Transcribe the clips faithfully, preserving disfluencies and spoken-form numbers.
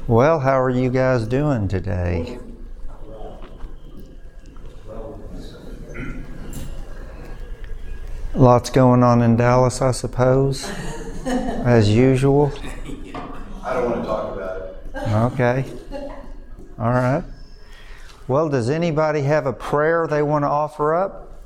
Well, how are you guys doing today? Lots going on in Dallas, I suppose, as usual. I don't want to talk about it. Okay. All right. Well, does anybody have a prayer they want to offer up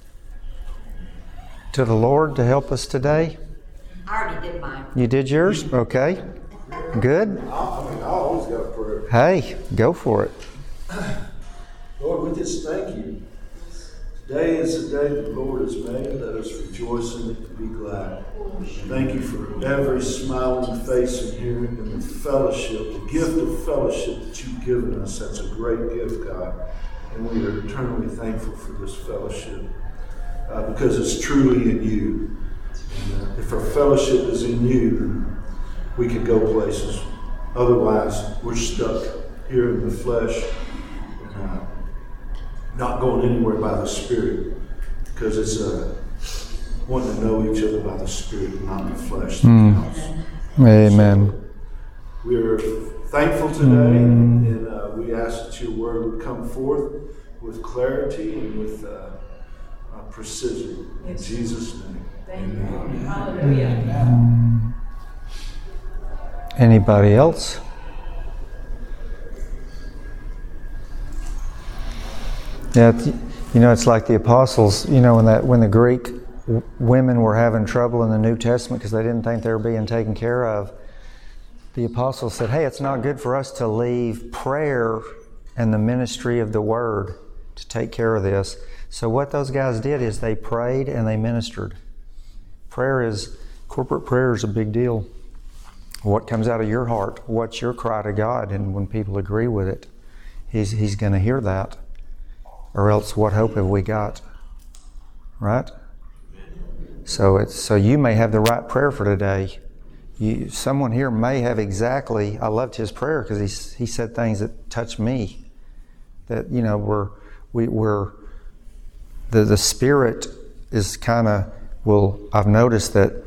to the Lord to help us today? I already did mine. You did yours? Okay. Good. I mean, I always got a prayer. Hey, go for it. Lord, we just thank you. Today is the day the Lord has made. Let us rejoice in it and be glad. Thank you for every smiling face in here and the fellowship, the gift of fellowship that you've given us. That's a great gift, God. And we are eternally thankful for this fellowship uh, because it's truly in you. And, uh, if our fellowship is in you, then we can go places. Otherwise, we're stuck here in the flesh, and, uh, not going anywhere by the Spirit, because it's uh, wanting to know each other by the Spirit, not the flesh. Mm. Amen. So we're thankful today, mm. and uh, we ask that your word would come forth with clarity and with uh, uh, precision. In Jesus' name. Amen. Hallelujah. Anybody else? Yeah, you know, it's like the apostles, you know, when that when the Greek w- women were having trouble in the New Testament because they didn't think they were being taken care of, the apostles said, hey, it's not good for us to leave prayer and the ministry of the word to take care of this. So what those guys did is they prayed and they ministered. Prayer is, corporate prayer is a big deal. What comes out of your heart, what's your cry to God, and when people agree with it, He's He's going to hear that. Or else, what hope have we got? Right? So it's so you may have the right prayer for today. You, someone here may have exactly. I loved his prayer because he he said things that touched me. That you know we're we we're the the Spirit is kind of well. I've noticed that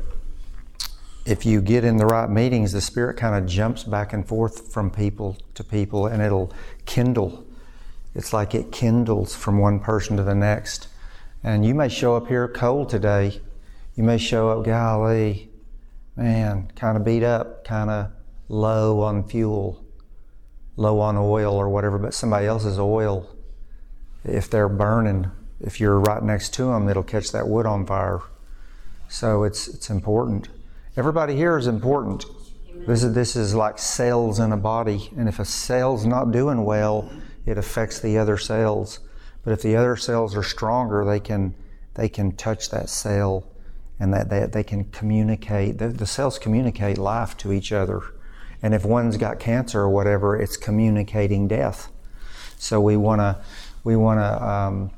if you get in the right meetings, the Spirit kind of jumps back and forth from people to people, and it'll kindle. It's like it kindles from one person to the next. And you may show up here cold today. You may show up, golly, man, kind of beat up, kind of low on fuel, low on oil or whatever, but somebody else's oil, if they're burning, if you're right next to them, it'll catch that wood on fire. So it's it's important. Everybody here is important. This is, this is like cells in a body. And if a cell's not doing well, it affects the other cells. But if the other cells are stronger, they can they can touch that cell, and that they, they can communicate. The, the cells communicate life to each other. And if one's got cancer or whatever, it's communicating death. So we want to we want to um,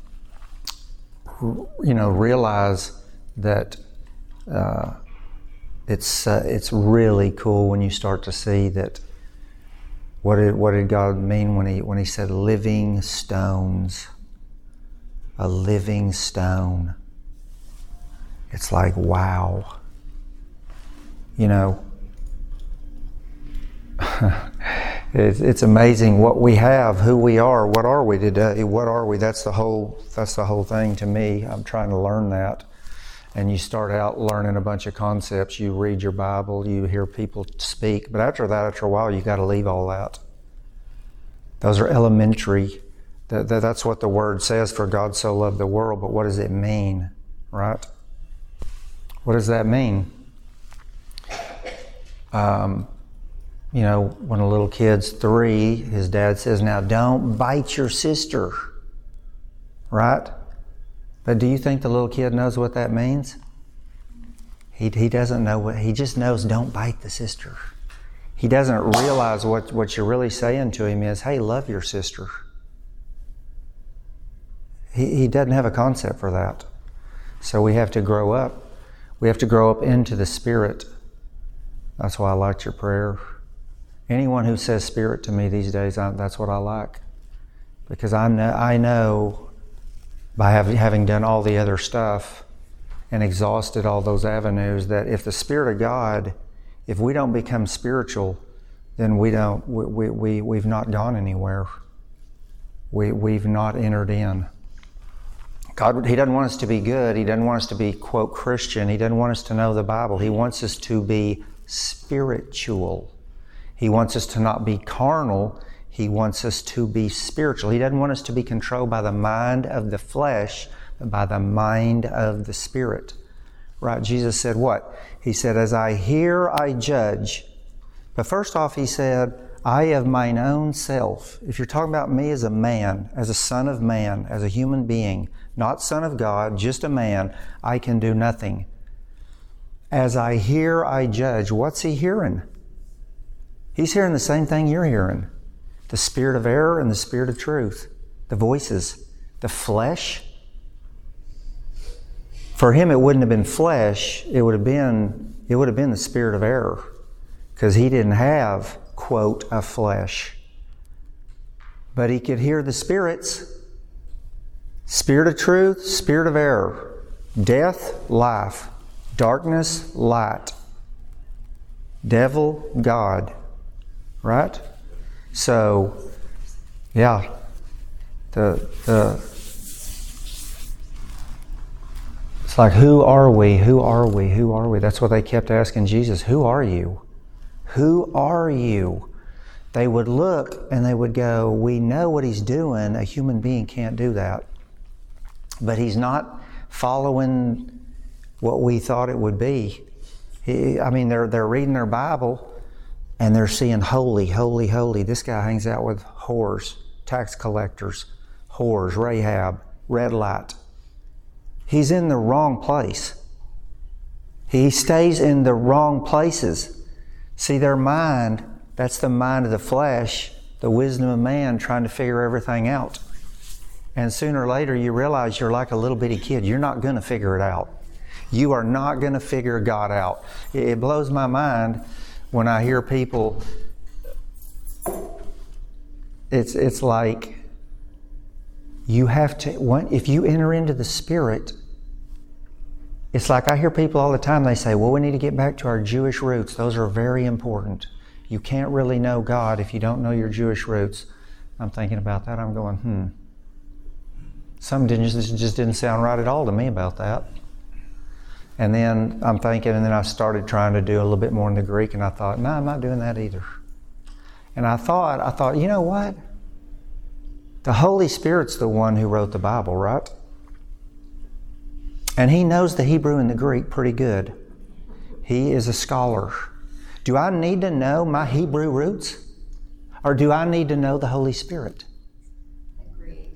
you know realize that uh, it's uh, it's really cool when you start to see that. What did what did God mean when he when he said living stones? A living stone. It's like wow. You know, it's it's amazing what we have, who we are, what are we today? What are we? That's the whole that's the whole thing to me. I'm trying to learn that. And you start out learning a bunch of concepts. You read your Bible, you hear people speak, but after that, after a while, you got to leave all that. Those are elementary. That, that, that's what the Word says, for God so loved the world, but what does it mean, right? What does that mean? Um, you know, when a little kid's three, his dad says, now don't bite your sister, right? But do you think the little kid knows what that means? He he doesn't know what, he just knows don't bite the sister. He doesn't realize what, what you're really saying to him is, hey, love your sister. He he doesn't have a concept for that. So we have to grow up. We have to grow up into the Spirit. That's why I liked your prayer. Anyone who says Spirit to me these days, I, that's what I like. Because I know, I know by having, having done all the other stuff and exhausted all those avenues, that if the Spirit of God, if we don't become spiritual, then we don't, we, we, we, we've not gone anywhere. We, we've not entered in. God, He doesn't want us to be good. He doesn't want us to be, quote, Christian. He doesn't want us to know the Bible. He wants us to be spiritual. He wants us to not be carnal. He wants us to be spiritual. He doesn't want us to be controlled by the mind of the flesh, but by the mind of the Spirit. Right? Jesus said what? He said, as I hear, I judge. But first off, He said, I of mine own self. If you're talking about me as a man, as a son of man, as a human being, not son of God, just a man, I can do nothing. As I hear, I judge. What's He hearing? He's hearing the same thing you're hearing. The spirit of error and the spirit of truth. The voices. The flesh. For Him, it wouldn't have been flesh. It would have been, it would have been the spirit of error. Because He didn't have, quote, a flesh. But He could hear the spirits. Spirit of truth, spirit of error. Death, life. Darkness, light. Devil, God. Right? So, yeah. The, the, it's like, who are we? Who are we? Who are we? That's what they kept asking Jesus. Who are you? Who are you? They would look and they would go, we know what He's doing. A human being can't do that. But He's not following what we thought it would be. He, I mean, they're they're reading their Bible and they're seeing holy, holy, holy. This guy hangs out with whores, tax collectors, whores, Rahab, red light. He's in the wrong place. He stays in the wrong places. See, their mind, that's the mind of the flesh, the wisdom of man trying to figure everything out. And sooner or later you realize you're like a little bitty kid. You're not going to figure it out. You are not going to figure God out. It blows my mind when I hear people, it's it's like you have to, if you enter into the Spirit, it's like I hear people all the time, they say, well, we need to get back to our Jewish roots. Those are very important. You can't really know God if you don't know your Jewish roots. I'm thinking about that. I'm going, hmm. Something just, just didn't sound right at all to me about that. And then I'm thinking, and then I started trying to do a little bit more in the Greek, and I thought, no, I'm not doing that either. And I thought, I thought, you know what? The Holy Spirit's the one who wrote the Bible, right? And He knows the Hebrew and the Greek pretty good. He is a scholar. Do I need to know my Hebrew roots? Or do I need to know the Holy Spirit? Agreed.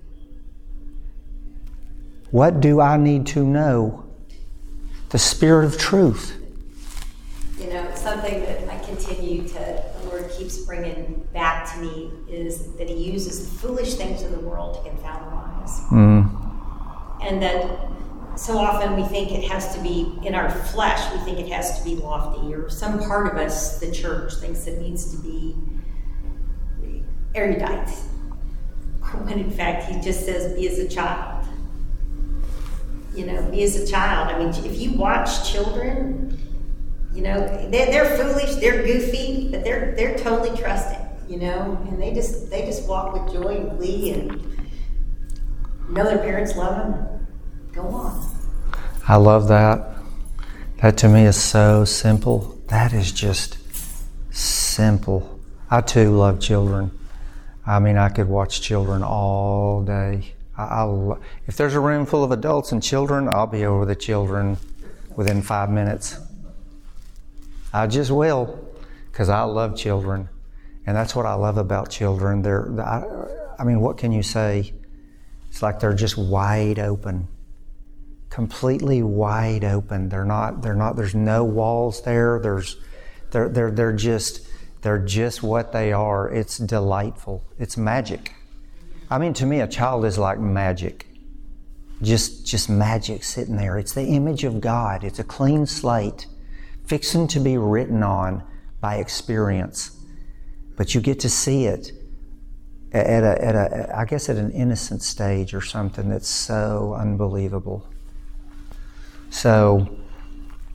What do I need to know? The Spirit of truth. You know, something that I continue to, the Lord keeps bringing back to me is that He uses the foolish things of the world to confound the wise. Mm. And that so often we think it has to be, in our flesh, we think it has to be lofty, or some part of us, the church, thinks it needs to be erudite. When in fact He just says, be as a child. You know, be as a child. I mean, if you watch children, you know, they're, they're foolish, they're goofy, but they're they're totally trusting, you know, and they just they just walk with joy and glee and know their parents love them. Go on. I love that. That to me is so simple. That is just simple. I too love children. I mean, I could watch children all day. I, I, if there's a room full of adults and children, I'll be over the children within five minutes. I just will, because I love children. And that's what I love about children. They're, I, I mean, what can you say? It's like they're just wide open. Completely wide open. They're not, they're not, there's no walls there. There's, they're, they're, they're just, they're just what they are. It's delightful. It's magic. I mean, to me, a child is like magic. Just, just magic sitting there. It's the image of God. It's a clean slate, fixing to be written on by experience. But you get to see it at a, at a, I guess at an innocent stage or something that's so unbelievable. So,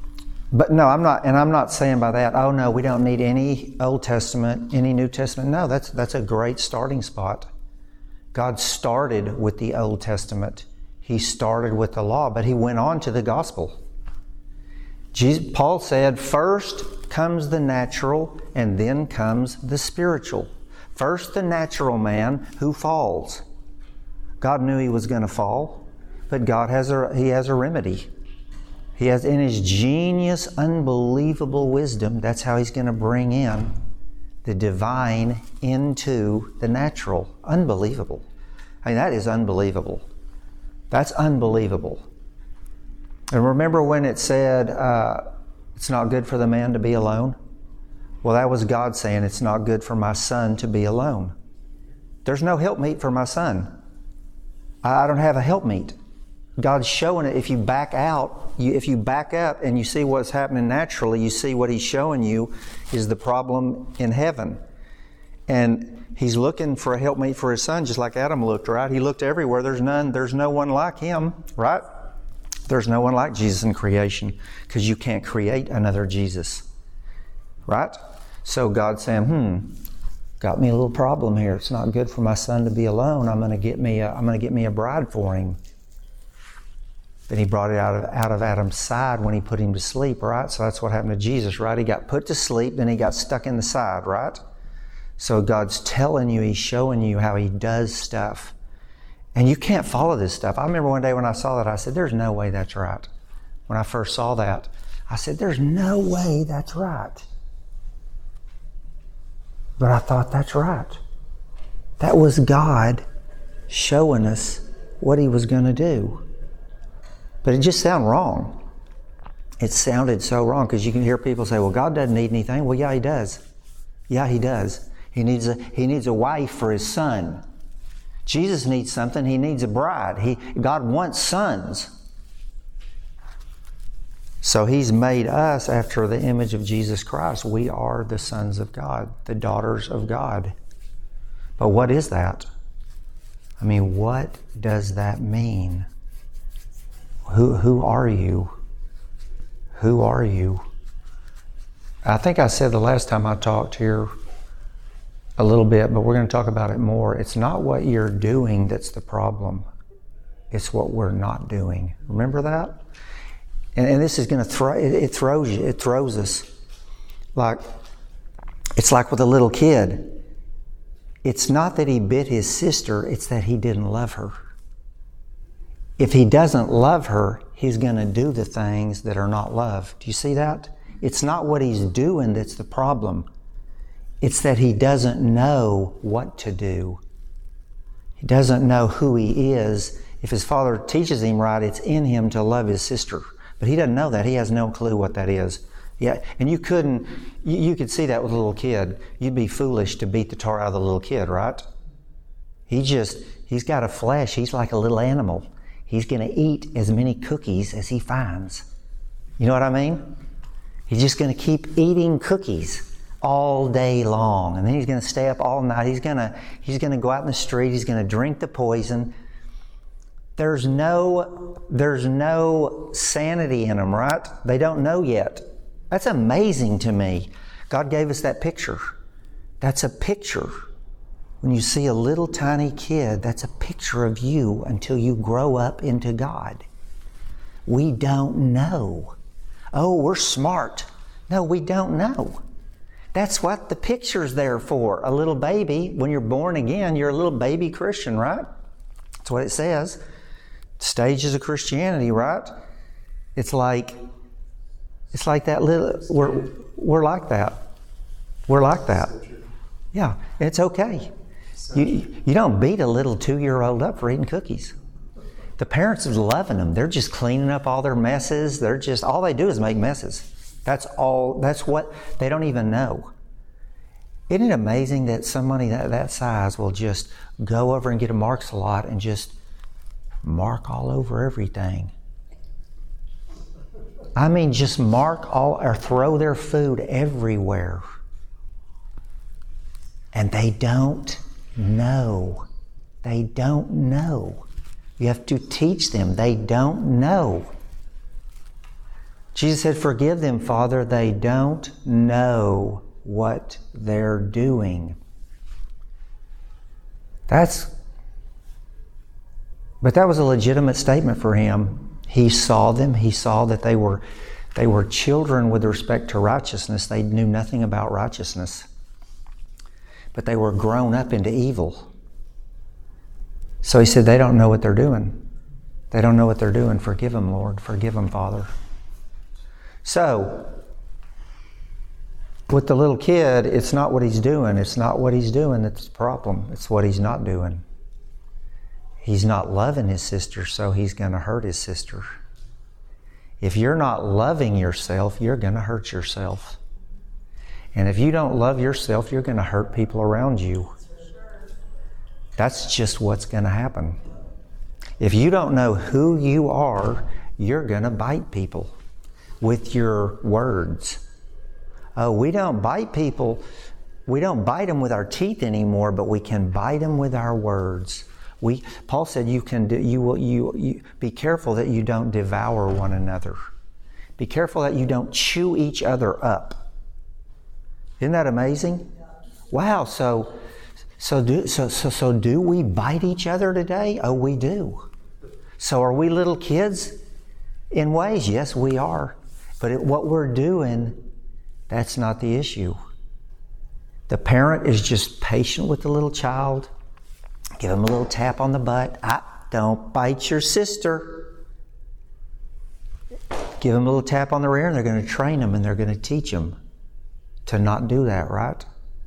But no, I'm not, and I'm not saying by that, oh no, we don't need any Old Testament, any New Testament. No, that's that's a great starting spot. God started with the Old Testament. He started with the law, but he went on to the gospel. Jesus, Paul said, first comes the natural and then comes the spiritual. First the natural man who falls. God knew he was going to fall, but God has a, he has a remedy. He has, in his genius, unbelievable wisdom, that's how he's going to bring in the divine into the natural. Unbelievable. I mean, that is unbelievable. That's unbelievable. And remember when it said, uh, it's not good for the man to be alone? Well, that was God saying, it's not good for my son to be alone. There's no helpmeet for my son. I don't have a helpmeet. God's showing it. If you back out, you, if you back up and you see what's happening naturally, you see what he's showing you is the problem in heaven. And he's looking for a helpmeet for his son, just like Adam looked, right? He looked everywhere. There's none, there's no one like him, right? There's no one like Jesus in creation, because you can't create another Jesus, right? So God's saying, hmm, got me a little problem here. It's not good for my son to be alone. I'm going to get me a, I'm going to get me a bride for him. Then he brought it out of out of Adam's side when he put him to sleep, right? So that's what happened to Jesus, right? He got put to sleep, then he got stuck in the side, right? So God's telling you, he's showing you how he does stuff. And you can't follow this stuff. I remember one day when I saw that, I said, there's no way that's right. When I first saw that, I said, there's no way that's right. But I thought, that's right. That was God showing us what he was going to do. But it just sounded wrong. It sounded so wrong, because you can hear people say, well, God doesn't need anything. Well, yeah, he does. Yeah, he does. He needs a, he needs a wife for his son. Jesus needs something. He needs a bride. He, God wants sons. So he's made us after the image of Jesus Christ. We are the sons of God, the daughters of God. But what is that? I mean, what does that mean? Who, who are you? Who are you? I think I said the last time I talked here a little bit, but we're going to talk about it more. It's not what you're doing that's the problem. It's what we're not doing. Remember that? And, and this is going to throw, it, it throws you, it throws us. Like, it's like with a little kid. It's not that he bit his sister, it's that he didn't love her. If he doesn't love her, he's going to do the things that are not love. Do you see that? It's not what he's doing that's the problem. It's that he doesn't know what to do. He doesn't know who he is. If his father teaches him right, it's in him to love his sister. But he doesn't know that. He has no clue what that is. Yeah, and you couldn't, you, you could see that with a little kid. You'd be foolish to beat the tar out of the little kid, right? He just, he's got a flesh. He's like a little animal. He's going to eat as many cookies as he finds. You know what I mean? He's just going to keep eating cookies all day long. And then he's going to stay up all night. He's going to, he's going to go out in the street. He's going to drink the poison. There's no, there's no sanity in them, right? They don't know yet. That's amazing to me. God gave us that picture. That's a picture. When you see a little tiny kid, that's a picture of you until you grow up into God. We don't know. Oh, we're smart. No, we don't know. That's what the picture's there for. A little baby, when you're born again, you're a little baby Christian, right? That's what it says. Stages of Christianity, right? It's like, it's like that little, we're, we're like that. We're like that. Yeah, it's okay. You, you don't beat a little two-year-old up for eating cookies. The parents are loving them. They're just cleaning up all their messes. They're just, all they do is make messes. That's all, that's what, they don't even know. Isn't it amazing that somebody that, that size will just go over and get a Mark's a lot and just mark all over everything? I mean, just mark all, or throw their food everywhere. And they don't know. They don't know. You have to teach them. They don't know. Jesus said, forgive them, Father. They don't know what they're doing. That's, but that was a legitimate statement for him. He saw them. He saw that they were, they were children with respect to righteousness. They knew nothing about righteousness. But they were grown up into evil. So he said, they don't know what they're doing. They don't know what they're doing. Forgive them, Lord. Forgive them, Father. So, with the little kid, it's not what he's doing. It's not what he's doing that's the problem. It's what he's not doing. He's not loving his sister, so he's going to hurt his sister. If you're not loving yourself, you're going to hurt yourself. And if you don't love yourself, you're going to hurt people around you. That's just what's going to happen. If you don't know who you are, you're going to bite people with your words. Oh, we don't bite people. We don't bite them with our teeth anymore, but we can bite them with our words. We, Paul said, "You can do. You will. You, you be careful that you don't devour one another. Be careful that you don't chew each other up." Isn't that amazing? Wow. So, so do so so so do we bite each other today? Oh, we do. So are we little kids? In ways, yes, we are. But it, what we're doing, that's not the issue. The parent is just patient with the little child. Give them a little tap on the butt. Ah, don't bite your sister. Give them a little tap on the rear, and they're going to train them and they're going to teach them to not do that, right?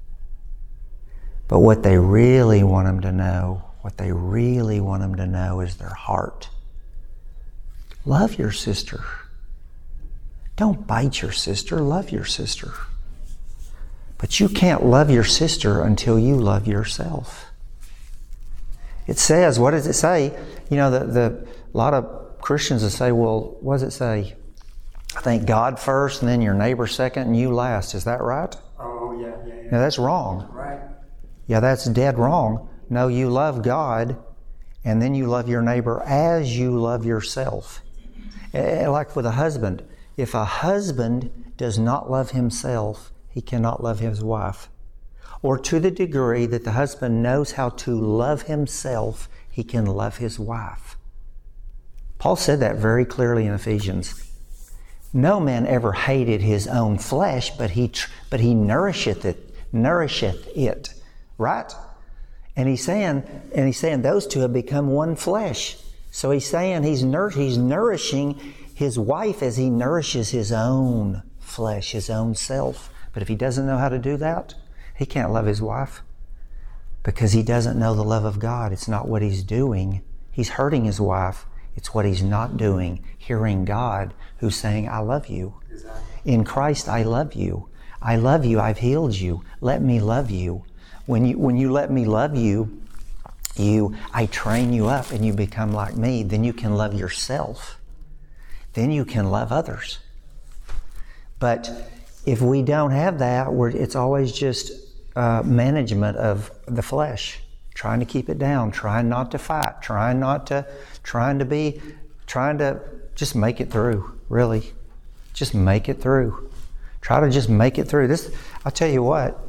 But what they really want them to know, what they really want them to know is their heart. Love your sister. Don't bite your sister. Love your sister. But you can't love your sister until you love yourself. It says, what does it say? You know, the, the a lot of Christians will say, well, what does it say? I think God first and then your neighbor second and you last. Is that right? Oh, yeah, yeah, yeah. No, that's wrong. Right. Yeah, that's dead wrong. No, you love God and then you love your neighbor as you love yourself. Like with a husband. If a husband does not love himself, he cannot love his wife. Or to the degree that the husband knows how to love himself, he can love his wife. Paul said that very clearly in Ephesians. No man ever hated his own flesh, but he but he nourisheth it, nourisheth it, right? And he's saying, and he's saying those two have become one flesh. So he's saying he's nour- he's nourishing his wife as he nourishes his own flesh, his own self. But if he doesn't know how to do that, he can't love his wife because he doesn't know the love of God. It's not what he's doing. He's hurting his wife. It's what he's not doing. Hearing God who's saying, I love you. Exactly. In Christ, I love you. I love you. I've healed you. Let me love you. When you, when you let me love you, you, I train you up and you become like me. Then you can love yourself. Then you can love others. But if we don't have that, we're, it's always just uh, management of the flesh, trying to keep it down, trying not to fight, trying not to, trying to be, trying to just make it through, really. Just make it through. Try to just make it through. This, I'll tell you what,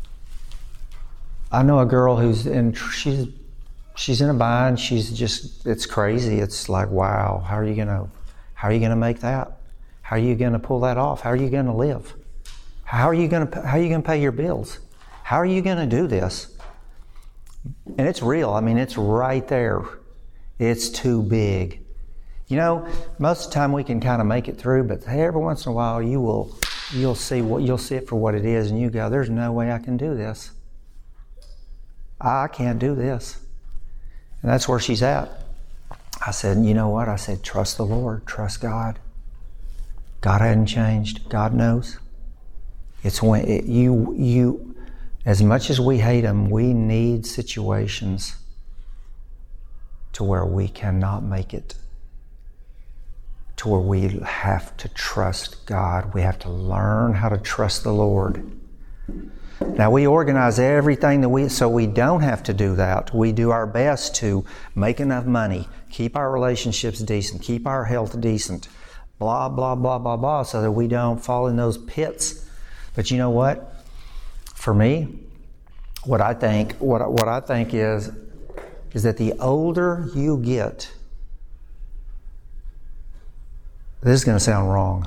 I know a girl who's in, she's, she's in a bind, she's just, it's crazy. It's like, wow, how are you gonna, how are you gonna make that? How are you gonna pull that off? How are you gonna live? How are you going to how are you going to pay your bills? How are you going to do this? And it's real. I mean, it's right there. It's too big. You know, most of the time we can kind of make it through, but hey, every once in a while you will you'll see what you'll see it for what it is, and you go, "There's no way I can do this. I can't do this." And that's where she's at. I said, "You know what?" I said, "Trust the Lord. Trust God. God hadn't changed. God knows." It's when it, you, you, as much as we hate them, we need situations to where we cannot make it, to where we have to trust God. We have to learn how to trust the Lord. Now we organize everything that we, so we don't have to do that. We do our best to make enough money, keep our relationships decent, keep our health decent, blah, blah, blah, blah, blah, so that we don't fall in those pits. But you know what? For me, what I think, what, what I think is, is that the older you get, this is going to sound wrong.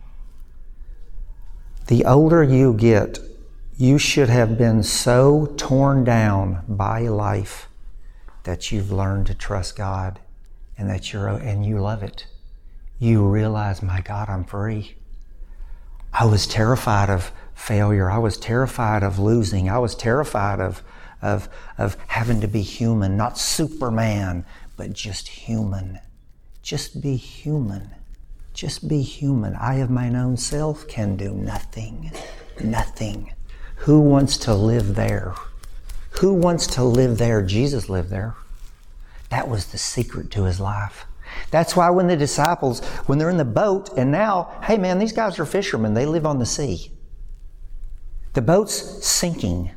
The older you get, you should have been so torn down by life that you've learned to trust God and that you're and you love it. You realize, my God, I'm free. I was terrified of failure. I was terrified of losing. I was terrified of of of having to be human, not Superman, but just human. Just be human. Just be human. I of mine own self can do nothing. Nothing. Who wants to live there? Who wants to live there? Jesus lived there. That was the secret to his life. That's why when the disciples, when they're in the boat, and now, hey man, these guys are fishermen. They live on the sea. The boat's sinking.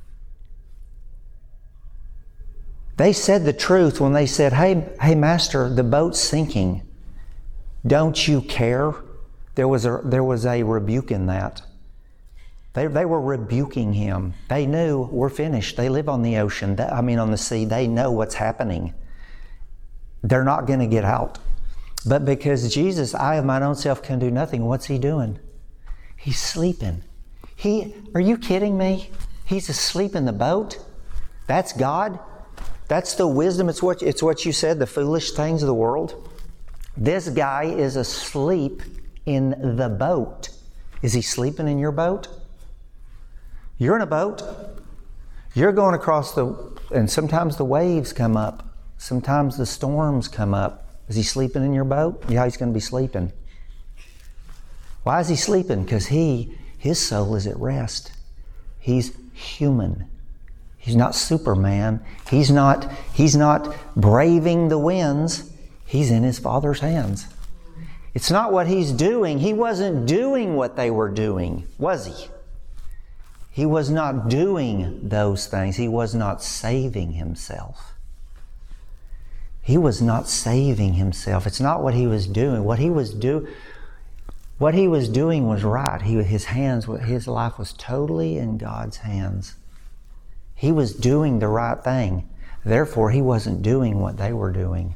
They said the truth when they said, hey, hey master, the boat's sinking. Don't you care? There was a, there was a rebuke in that. They, they were rebuking him. They knew, we're finished. They live on the ocean. They, I mean on the sea. They know what's happening. They're not going to get out. But because Jesus, I of mine own self can do nothing, what's he doing? He's sleeping. He, are you kidding me? He's asleep in the boat? That's God? That's the wisdom. It's what, it's what you said, the foolish things of the world. This guy is asleep in the boat. Is he sleeping in your boat? You're in a boat. You're going across the, and sometimes the waves come up. Sometimes the storms come up. Is he sleeping in your boat? Yeah, he's going to be sleeping. Why is he sleeping? Because he, his soul is at rest. He's human. He's not Superman. He's not, he's not braving the winds. He's in his Father's hands. It's not what he's doing. He wasn't doing what they were doing, was he? He was not doing those things. He was not saving himself. He was not saving himself. It's not what he was doing. What he was do, what he was doing was right. He, his hands, his life was totally in God's hands. He was doing the right thing. Therefore, he wasn't doing what they were doing.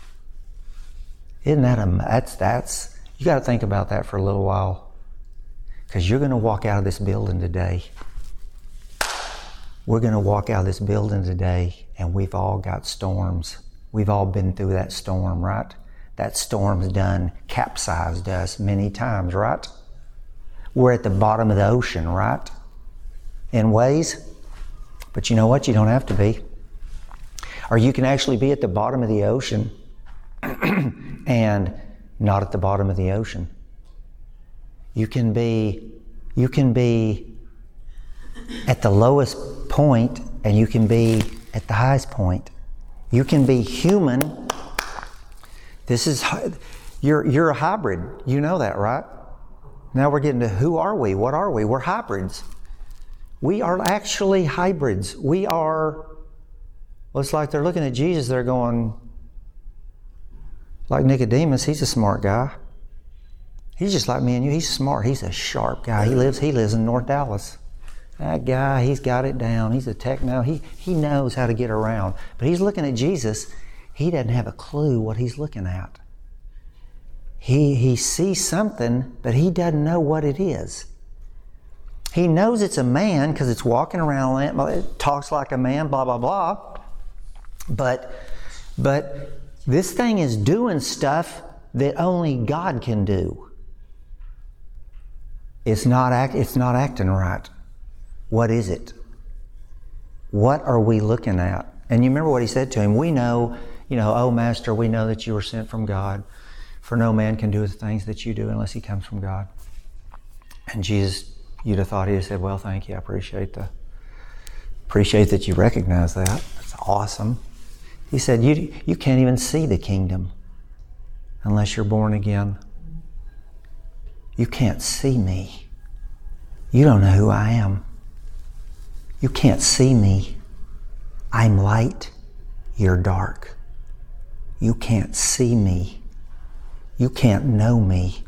Isn't that a, that's, that's, you got to think about that for a little while. Because you're going to walk out of this building today. We're going to walk out of this building today, and we've all got storms. We've all been through that storm, right? That storm's done, capsized us many times, right? We're at the bottom of the ocean, right? In ways. But you know what? You don't have to be. Or you can actually be at the bottom of the ocean and not at the bottom of the ocean. You can be, you can be at the lowest point and you can be at the highest point. You can be human. This is, you're, you're a hybrid. You know that, right? Now we're getting to who are we? What are we? We're hybrids. We are actually hybrids. We are, well, it's like they're looking at Jesus, they're going, like Nicodemus, he's a smart guy. He's just like me and you. He's smart. He's a sharp guy. He lives, he lives in North Dallas. That guy, he's got it down. He's a techno. He, he knows how to get around. But he's looking at Jesus. He doesn't have a clue what he's looking at. He, he sees something, but he doesn't know what it is. He knows it's a man because it's walking around, it talks like a man, blah, blah, blah. But, but this thing is doing stuff that only God can do. It's not act, it's not acting right. What is it? What are we looking at? And you remember what he said to him. We know, you know, oh Master, we know that you were sent from God. For no man can do the things that you do unless he comes from God. And Jesus, you'd have thought he'd have said, well, thank you. I appreciate the appreciate that you recognize that. That's awesome. He said, you, you can't even see the kingdom unless you're born again. You can't see me. You don't know who I am. You can't see me. I'm light. You're dark. You can't see me. You can't know me.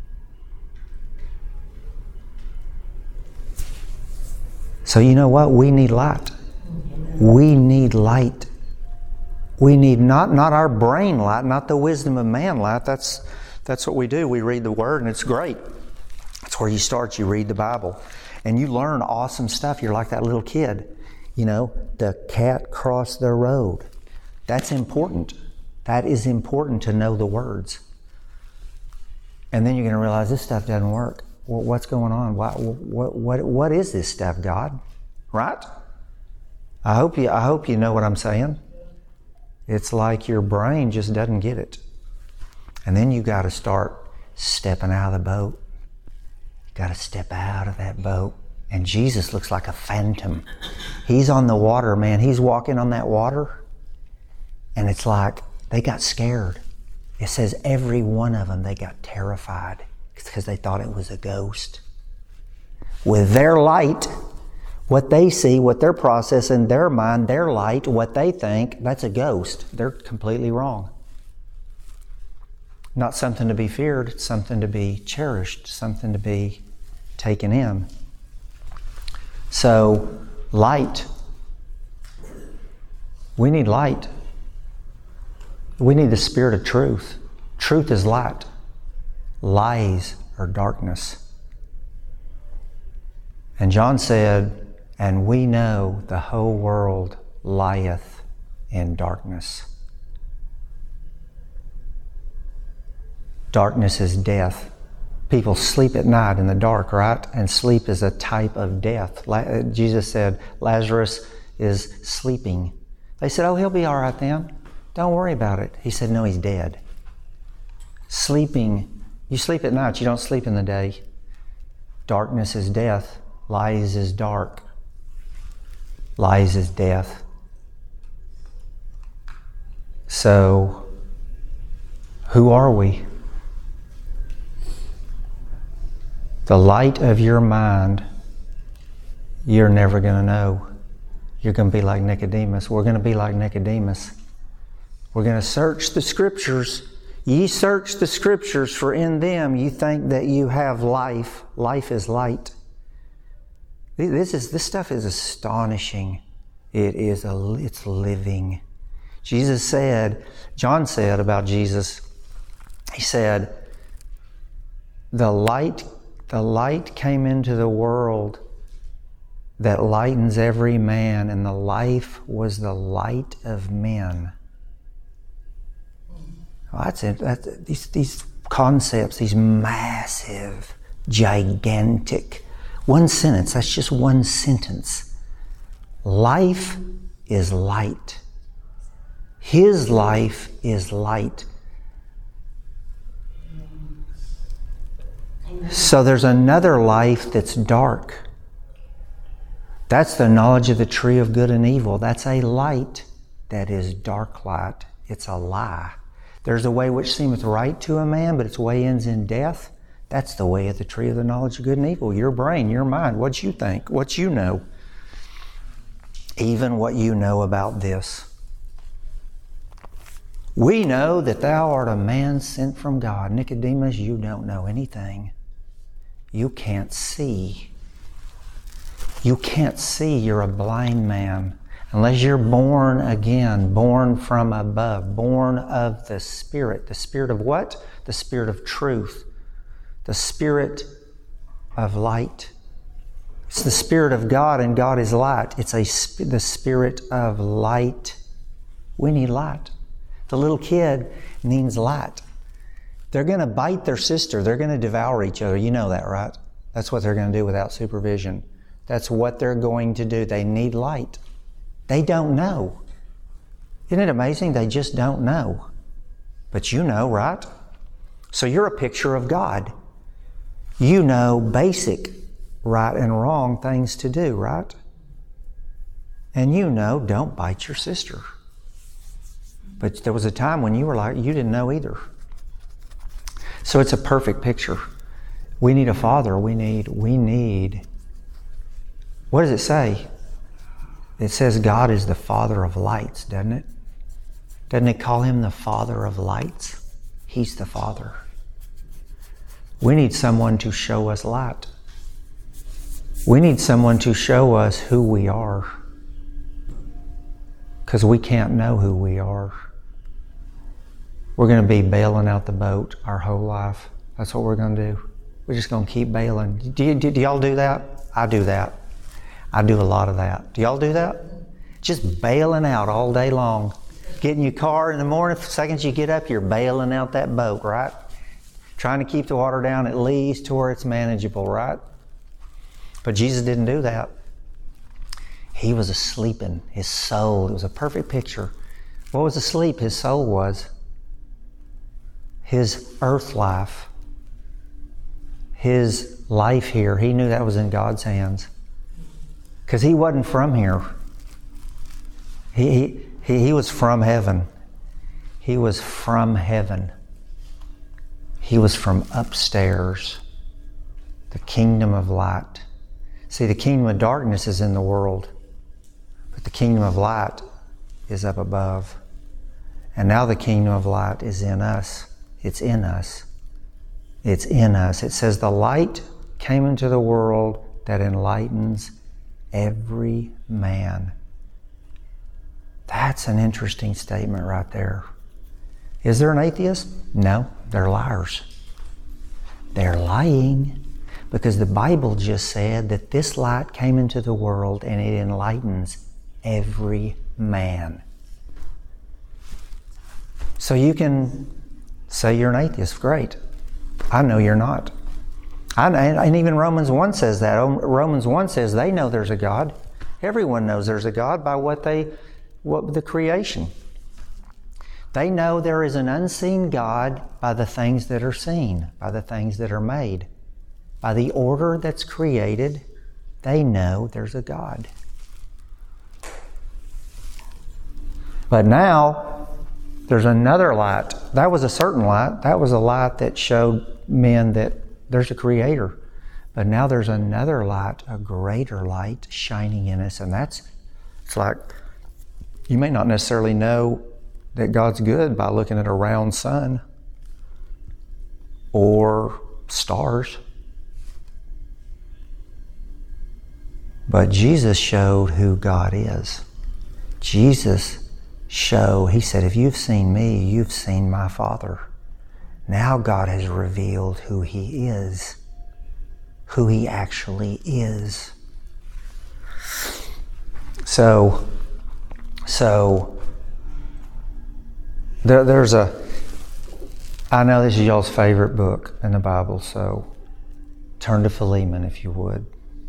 So you know what? We need light. We need light. We need not, not our brain light, not the wisdom of man light. That's, that's what we do. We read the Word, and it's great. That's where you start. You read the Bible. And you learn awesome stuff. You're like that little kid. You know, the cat crossed the road. That's important. That is important to know the words. And then you're going to realize this stuff doesn't work. Well, what's going on? What, what, what, what is this stuff, God? Right? I hope you, I hope you know what I'm saying. It's like your brain just doesn't get it. And then you got to start stepping out of the boat. You got to step out of that boat. And Jesus looks like a phantom. He's on the water, man. He's walking on that water. And it's like they got scared. It says every one of them, they got terrified because they thought it was a ghost. With their light, what they see, what they're processing, their mind, their light, what they think, that's a ghost. They're completely wrong. Not something to be feared, it's something to be cherished, something to be taken in. So, light. We need light. We need the Spirit of truth. Truth is light. Lies are darkness. And John said, and we know the whole world lieth in darkness. Darkness is death. People sleep at night in the dark, right? And sleep is a type of death. Jesus said, Lazarus is sleeping. They said, oh, he'll be all right then. Don't worry about it. He said, no, he's dead. Sleeping, you sleep at night, you don't sleep in the day. Darkness is death. Lies is dark. Lies is death. So, who are we? The light of your mind, you're never going to know. You're going to be like Nicodemus. We're going to be like Nicodemus. We're going to search the Scriptures. Ye search the Scriptures, for in them you think that you have life. Life is light. This is this stuff is astonishing. It is a it's living. Jesus said, John said about Jesus, he said, the light, the light came into the world that lightens every man, and the life was the light of men. Well, that's it. That's, these, these concepts, these massive, gigantic, one sentence, that's just one sentence. Life is light. His life is light. So there's another life that's dark. That's the knowledge of the tree of good and evil. That's a light that is dark light. It's a lie. There's a way which seemeth right to a man, but its way ends in death. That's the way of the tree of the knowledge of good and evil. Your brain, your mind, what you think, what you know. Even what you know about this. We know that thou art a man sent from God. Nicodemus, you don't know anything. You can't see. You can't see. You're a blind man. Unless you're born again, born from above, born of the Spirit. The Spirit of what? The Spirit of truth. The Spirit of light. It's the Spirit of God, and God is light. It's a the Spirit of light. We need light. The little kid needs light. They're going to bite their sister. They're going to devour each other. You know that, right? That's what they're going to do without supervision. That's what they're going to do. They need light. They don't know. Isn't it amazing? They just don't know. But you know, right? So you're a picture of God. You know basic right and wrong things to do, right? And you know, don't bite your sister. But there was a time when you were like, you didn't know either. So it's a perfect picture. We need a father. We need, we need, what does it say? It says God is the Father of lights, doesn't it? Doesn't it call Him the Father of lights? He's the Father. We need someone to show us light. We need someone to show us who we are. Because we can't know who we are. We're going to be bailing out the boat our whole life. That's what we're going to do. We're just going to keep bailing. Do, you, do, do y'all do that? I do that. I do a lot of that. Do y'all do that? Just bailing out all day long. Get in your car in the morning, the second you get up, you're bailing out that boat, right? Trying to keep the water down at least to where it's manageable, right? But Jesus didn't do that. He was asleep in his soul. It was a perfect picture. What was asleep? His soul was. His earth life. His life here. He knew that was in God's hands. Because he wasn't from here. He, he, he, he was from heaven. He was from heaven. He was from upstairs. The kingdom of light. See, the kingdom of darkness is in the world. But the kingdom of light is up above. And now the kingdom of light is in us. It's in us. It's in us. It says the light came into the world that enlightens every man. That's an interesting statement right there. Is there an atheist? No, they're liars. They're lying. Because the Bible just said that this light came into the world and it enlightens every man. So you can say you're an atheist. Great. I know you're not. I, and even Romans one says that. Romans one says they know there's a God. Everyone knows there's a God by what they, what the creation. They know there is an unseen God by the things that are seen, by the things that are made. By the order that's created, they know there's a God. But now, there's another light. That was a certain light. That was a light that showed men that there's a Creator. But now there's another light, a greater light shining in us. And that's, it's like, you may not necessarily know that God's good by looking at a round sun or stars. But Jesus showed who God is. Jesus showed, he said, if you've seen me, you've seen my Father. Now God has revealed who he is, who he actually is. So, so there, there's a, I know this is y'all's favorite book in the Bible, so turn to Philemon if you would.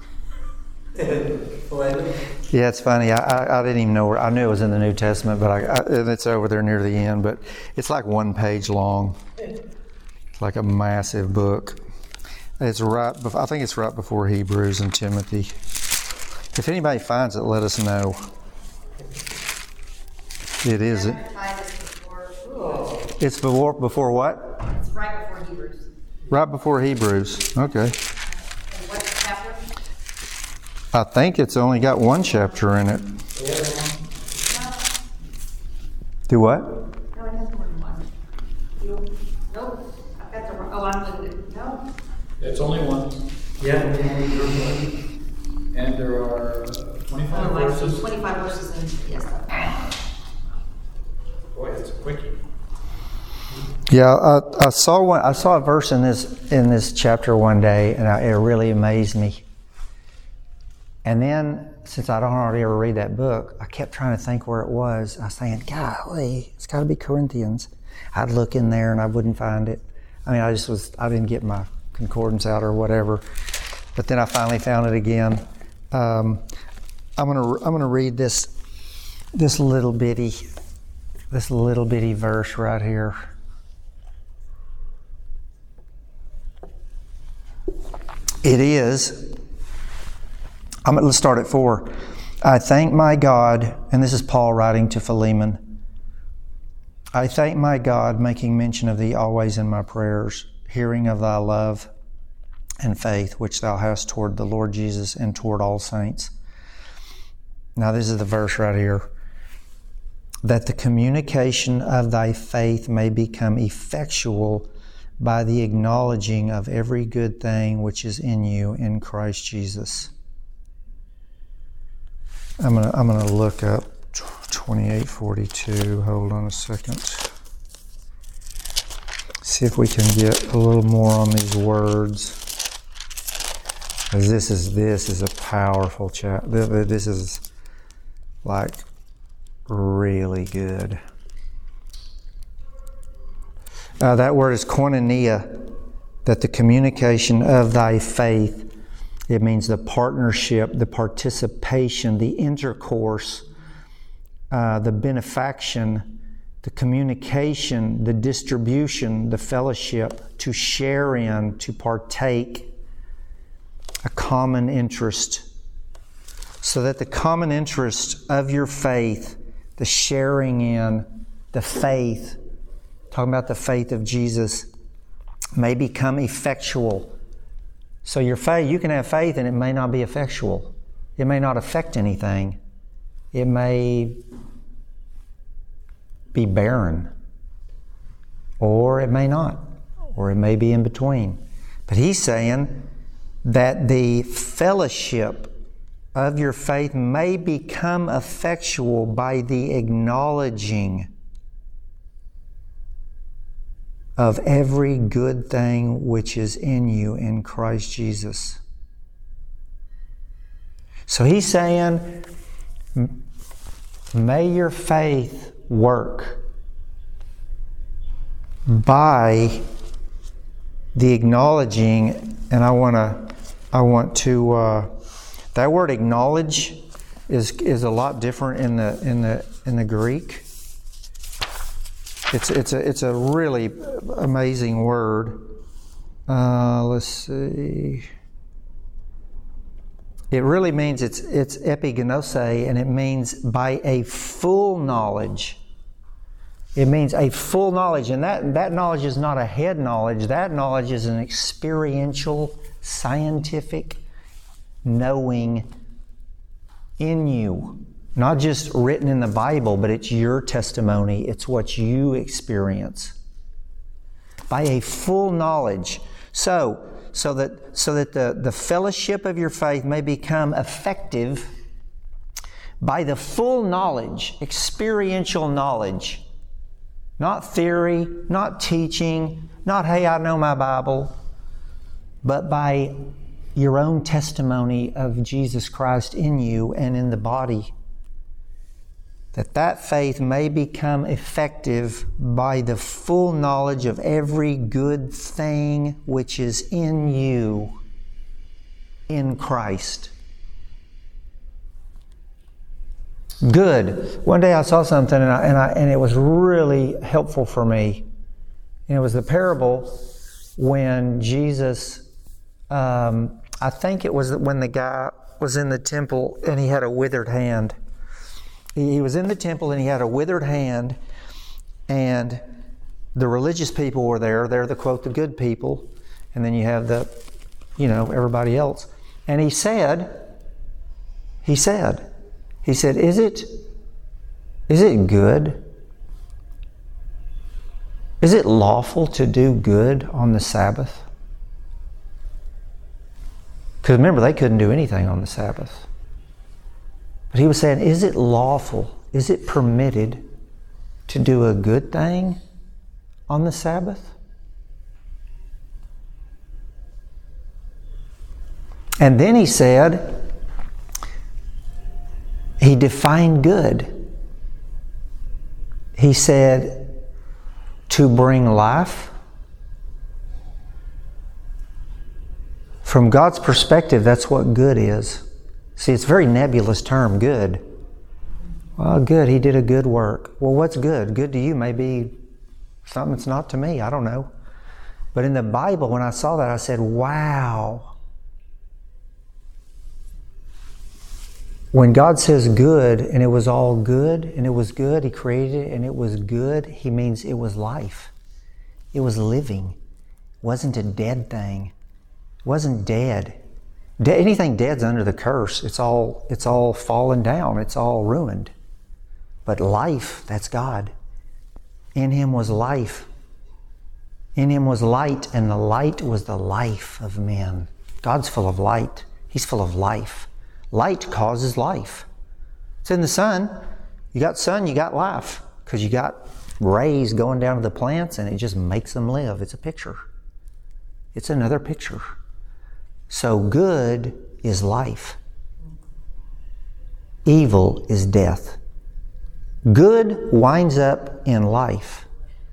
Yeah, it's funny. I, I, I didn't even know where, I knew it was in the New Testament, but I, I, it's over there near the end. But it's like one page long. It's like a massive book. It's right. I think it's right before Hebrews and Timothy. If anybody finds it, let us know. It is. It. It's before before what? It's right before Hebrews. Right before Hebrews. Okay. I think it's only got one chapter in it. Do what? No, it has more than one. You, nope. I've got the wrong. Oh, I'm looking at. No. It's only one. Yeah. And there are twenty-five Oh, I see. verses. Twenty-five verses in. Yes. Boy, it's a quickie. Yeah, I, I saw one. I saw a verse in this in this chapter one day, and I, it really amazed me. And then, since I don't hardly ever read that book, I kept trying to think where it was. I was saying, golly, it's got to be Corinthians. I'd look in there and I wouldn't find it. I mean, I just was, I didn't get my concordance out or whatever. But then I finally found it again. Um, I'm gonna, I'm gonna read this, this little bitty, this little bitty verse right here. It is. I'm, let's start at four. I thank my God, and this is Paul writing to Philemon. I thank my God, making mention of thee always in my prayers, hearing of thy love and faith, which thou hast toward the Lord Jesus and toward all saints. Now this is the verse right here. that the communication of thy faith may become effectual by the acknowledging of every good thing which is in you in Christ Jesus. I'm gonna I'm gonna look up twenty-eight forty-two. Hold on a second. See if we can get a little more on these words. Because this is this is a powerful chapter. This is like really good. Uh, that word is koinonia, that the communication of thy faith. It means the partnership, the participation, the intercourse, uh, the benefaction, the communication, the distribution, the fellowship, to share in, to partake, a common interest. So that the common interest of your faith, the sharing in, the faith, talking about the faith of Jesus, may become effectual. So your faith, you can have faith and it may not be effectual. It may not affect anything. It may be barren. Or it may not. Or it may be in between. But he's saying that the fellowship of your faith may become effectual by the acknowledging of every good thing which is in you in Christ Jesus. So he's saying, may your faith work by the acknowledging, and I want to, I want to, uh, that word acknowledge is is a lot different in the in the in the Greek. It's it's a it's a really amazing word. Uh, let's see. It really means it's it's epigenose, and it means by a full knowledge. It means a full knowledge, and that that knowledge is not a head knowledge. That knowledge is an experiential, scientific knowing in you. Not just written in the Bible, but it's your testimony. It's what you experience. By a full knowledge. So, so that so that the, the fellowship of your faith may become effective by the full knowledge, experiential knowledge. Not theory, not teaching, not, hey, I know my Bible, but by your own testimony of Jesus Christ in you and in the body. That that faith may become effective by the full knowledge of every good thing which is in you in Christ. Good. One day I saw something and I, and, I, and it was really helpful for me. And it was the parable when Jesus, um, I think it was when the guy was in the temple and he had a withered hand. He was in the temple and he had a withered hand, and the religious people were there. They're the, quote, the good people. And then you have the, you know, everybody else. And he said, he said, he said, is it, is it good? Is it lawful to do good on the Sabbath? Because remember, they couldn't do anything on the Sabbath. But he was saying, is it lawful, is it permitted to do a good thing on the Sabbath? And then he said, he defined good. He said, to bring life. From God's perspective, that's what good is. See, it's a very nebulous term, good. Well, good, he did a good work. Well, what's good? Good to you may be something that's not to me, I don't know. But in the Bible, when I saw that, I said, wow. When God says good, and it was all good, and it was good, he created it, and it was good, he means it was life. It was living. It wasn't a dead thing. It wasn't dead. De- anything dead's under the curse. It's all it's all fallen down. It's all ruined. But life, that's God. In him was life. In him was light, and the light was the life of men. God's full of light. He's full of life. Light causes life. It's in the sun. You got sun, you got life. Because you got rays going down to the plants, and it just makes them live. It's a picture. It's another picture. So good is life. Evil is death. Good winds up in life.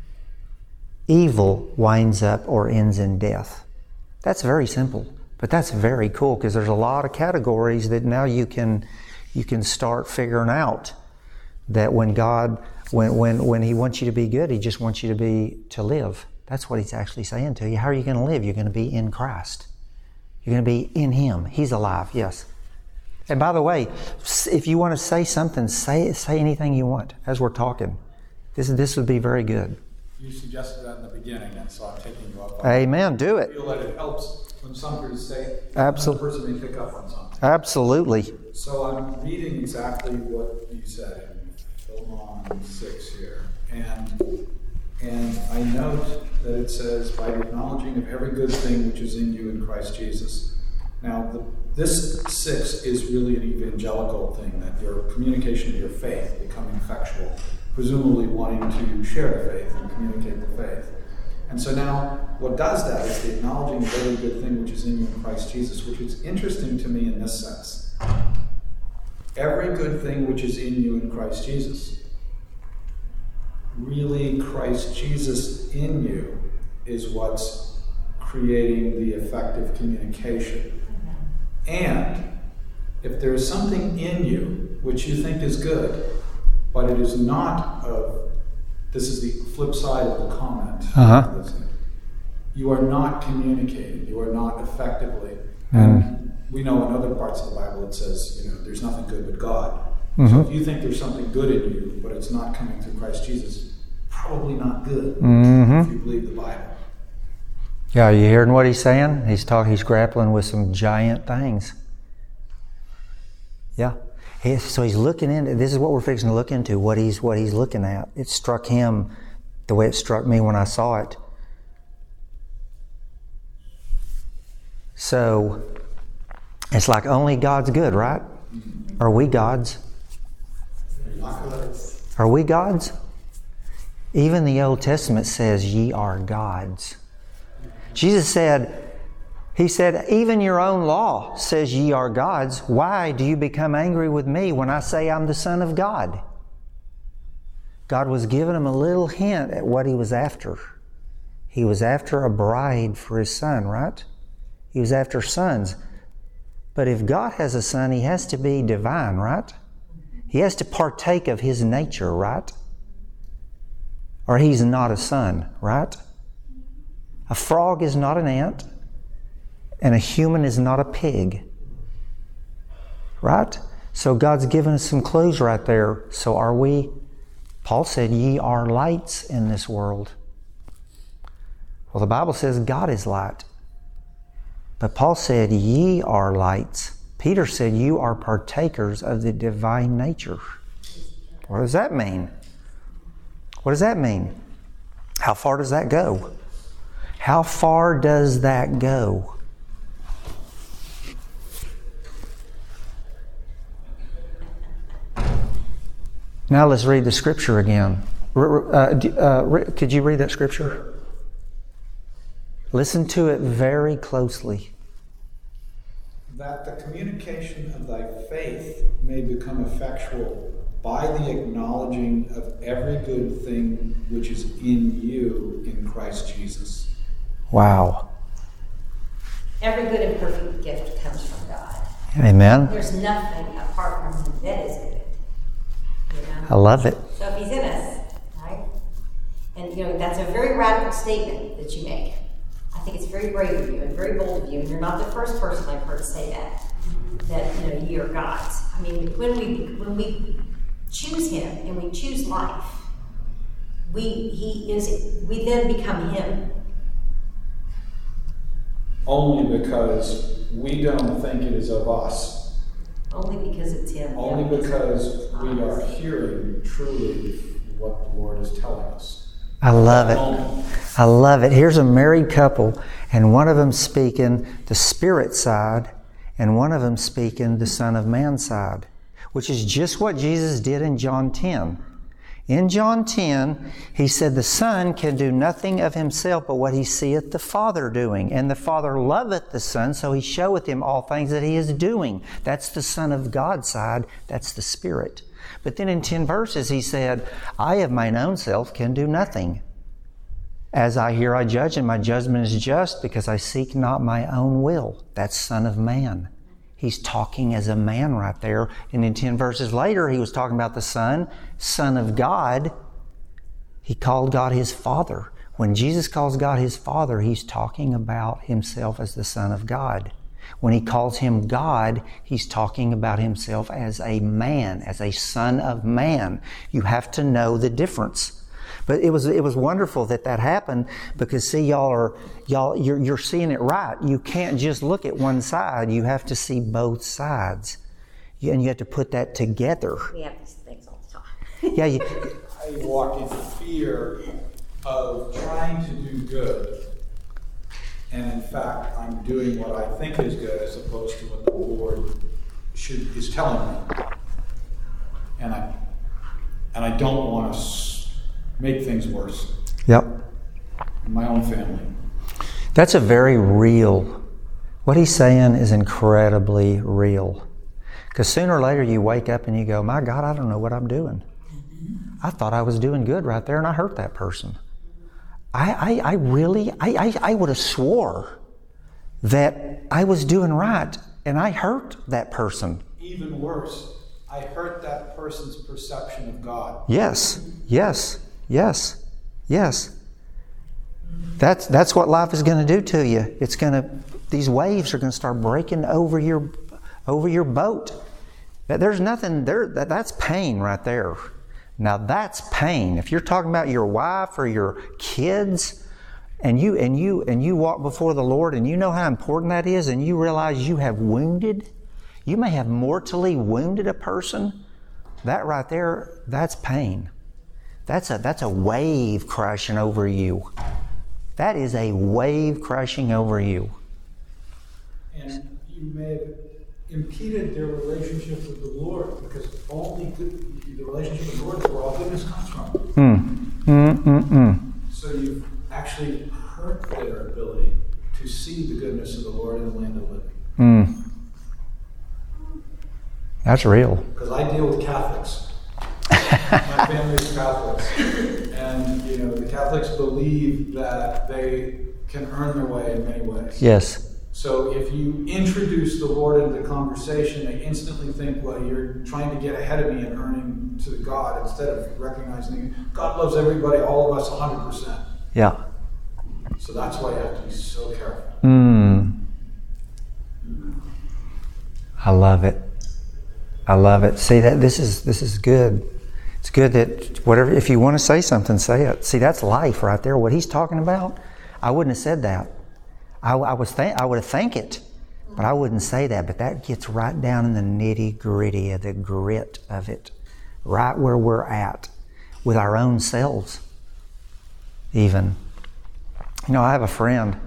Evil winds up or ends in death. That's very simple, but that's very cool because there's a lot of categories that now you can you can start figuring out that when God when when when He wants you to be good, He just wants you to be to live. That's what He's actually saying to you. How are you going to live? You're going to be in Christ. You're going to be in Him. He's alive. Yes. And by the way, if you want to say something, say say anything you want as we're talking. This this would be very good. You suggested that in the beginning, and so I'm taking you up on Amen. Do it. I feel that it helps when somebody say, Absolutely. the person may pick up on something. Absolutely. So I'm reading exactly what you said in Philemon six here, and and I note that it says, by the acknowledging of every good thing which is in you in Christ Jesus. Now, the, this six is really an evangelical thing, that your communication of your faith becoming effectual, presumably wanting to share the faith and communicate the faith. And so now, what does that is the acknowledging of every good thing which is in you in Christ Jesus, which is interesting to me in this sense. Every good thing which is in you in Christ Jesus. Really, Christ Jesus in you is what's creating the effective communication. And if there is something in you which you think is good, but it is not of, this is the flip side of the comment. Uh-huh. You are not communicating. You are not effectively. Mm. And we know in other parts of the Bible it says, you know, there's nothing good but God. Mm-hmm. So if you think there's something good in you, but it's not coming through Christ Jesus, probably not good. Mm-hmm. If you believe the Bible. Yeah, are you hearing what he's saying? He's talking. He's grappling with some giant things. Yeah. He, so he's looking into. This is what we're fixing to look into. What he's what he's looking at. It struck him the way it struck me when I saw it. So it's like only God's good, right? Are we gods? Are we gods? Even the Old Testament says, "Ye are gods." Jesus said, He said, even your own law says ye are gods. Why do you become angry with me when I say I'm the Son of God? God was giving him a little hint at what He was after. He was after a bride for His Son, right? He was after sons. But if God has a son, He has to be divine, right? He has to partake of His nature, right? Or He's not a son, right? A frog is not an ant, and a human is not a pig. Right? So God's given us some clues right there. So are we? Paul said, ye are lights in this world. Well, the Bible says God is light. But Paul said, ye are lights. Peter said, you are partakers of the divine nature. What does that mean? What does that mean? How far does that go? How far does that go? Now let's read the scripture again. Uh, uh, could you read that scripture? Listen to it very closely. That the communication of thy faith may become effectual by the acknowledging of every good thing which is in you in Christ Jesus. Wow. Every good and perfect gift comes from God. Amen. There's nothing apart from Him that is good. You know? I love it. So if He's in us, right? And you know, that's a very radical statement that you make. I think it's very brave of you and very bold of you, and you're not the first person I've heard say that. That you know, ye are gods. I mean, when we when we choose Him and we choose life, we He is we then become Him. Only because we don't think it is of us. Only because it's him. Only Yeah. because we are hearing truly what the Lord is telling us. I love it. Moment. I love it. Here's a married couple, and one of them speaking the spirit side, and one of them speaking the Son of Man side, which is just what Jesus did in John ten. In John ten, he said, the Son can do nothing of himself but what he seeth the Father doing. And the Father loveth the Son, so he showeth him all things that he is doing. That's the Son of God side. That's the Spirit. But then in ten verses, he said, I of mine own self can do nothing. As I hear, I judge, and my judgment is just, because I seek not my own will. That's Son of Man. He's talking as a man right there. And in ten verses later, he was talking about the Son, Son of God. He called God his Father. When Jesus calls God his Father, he's talking about himself as the Son of God. When he calls him God, he's talking about himself as a man, as a Son of Man. You have to know the difference. But it was it was wonderful that that happened, because see, y'all are y'all you're you're seeing it right. You can't just look at one side. You have to see both sides, you, and you have to put that together. We have these things all the time. Yeah, you, I walk in fear of trying to do good, and in fact, I'm doing what I think is good as opposed to what the Lord should is telling me, and I and I don't want to make things worse. Yep. In my own family. That's a very real. What he's saying is incredibly real. Because sooner or later you wake up and you go, my God, I don't know what I'm doing. I thought I was doing good right there and I hurt that person. I, I, I really, I, I, I would have swore that I was doing right and I hurt that person. Even worse, I hurt that person's perception of God. Yes, yes, yes, yes. That's that's what life is going to do to you. It's going to, these waves are going to start breaking over your over your boat. There's nothing there. That, that's pain right there. Now that's pain. If you're talking about your wife or your kids, and you and you and you walk before the Lord, and you know how important that is, and you realize you have wounded, you may have mortally wounded a person. That right there, that's pain. That's a that's a wave crashing over you. That is a wave crashing over you. And you may have impeded their relationship with the Lord, because only good, the relationship with the Lord is where all goodness comes from. Mm. Mm, mm, mm. So you've actually hurt their ability to see the goodness of the Lord in the land of living. Mm. That's real. Because I deal with Catholics. My family's Catholics. And, you know, the Catholics believe that they can earn their way in many ways. Yes. So if you introduce the Lord into the conversation, they instantly think, well, you're trying to get ahead of me and earning to God, instead of recognizing God loves everybody, all of us, one hundred percent. Yeah. So that's why you have to be so careful. Mm. I love it. I love it. See, that this is this is good. It's good that whatever, if you want to say something, say it. See, that's life right there. What he's talking about, I wouldn't have said that. I, I was th- I would have think it, but I wouldn't say that. But that gets right down in the nitty gritty of the grit of it, right where we're at with our own selves. Even, you know, I have a friend,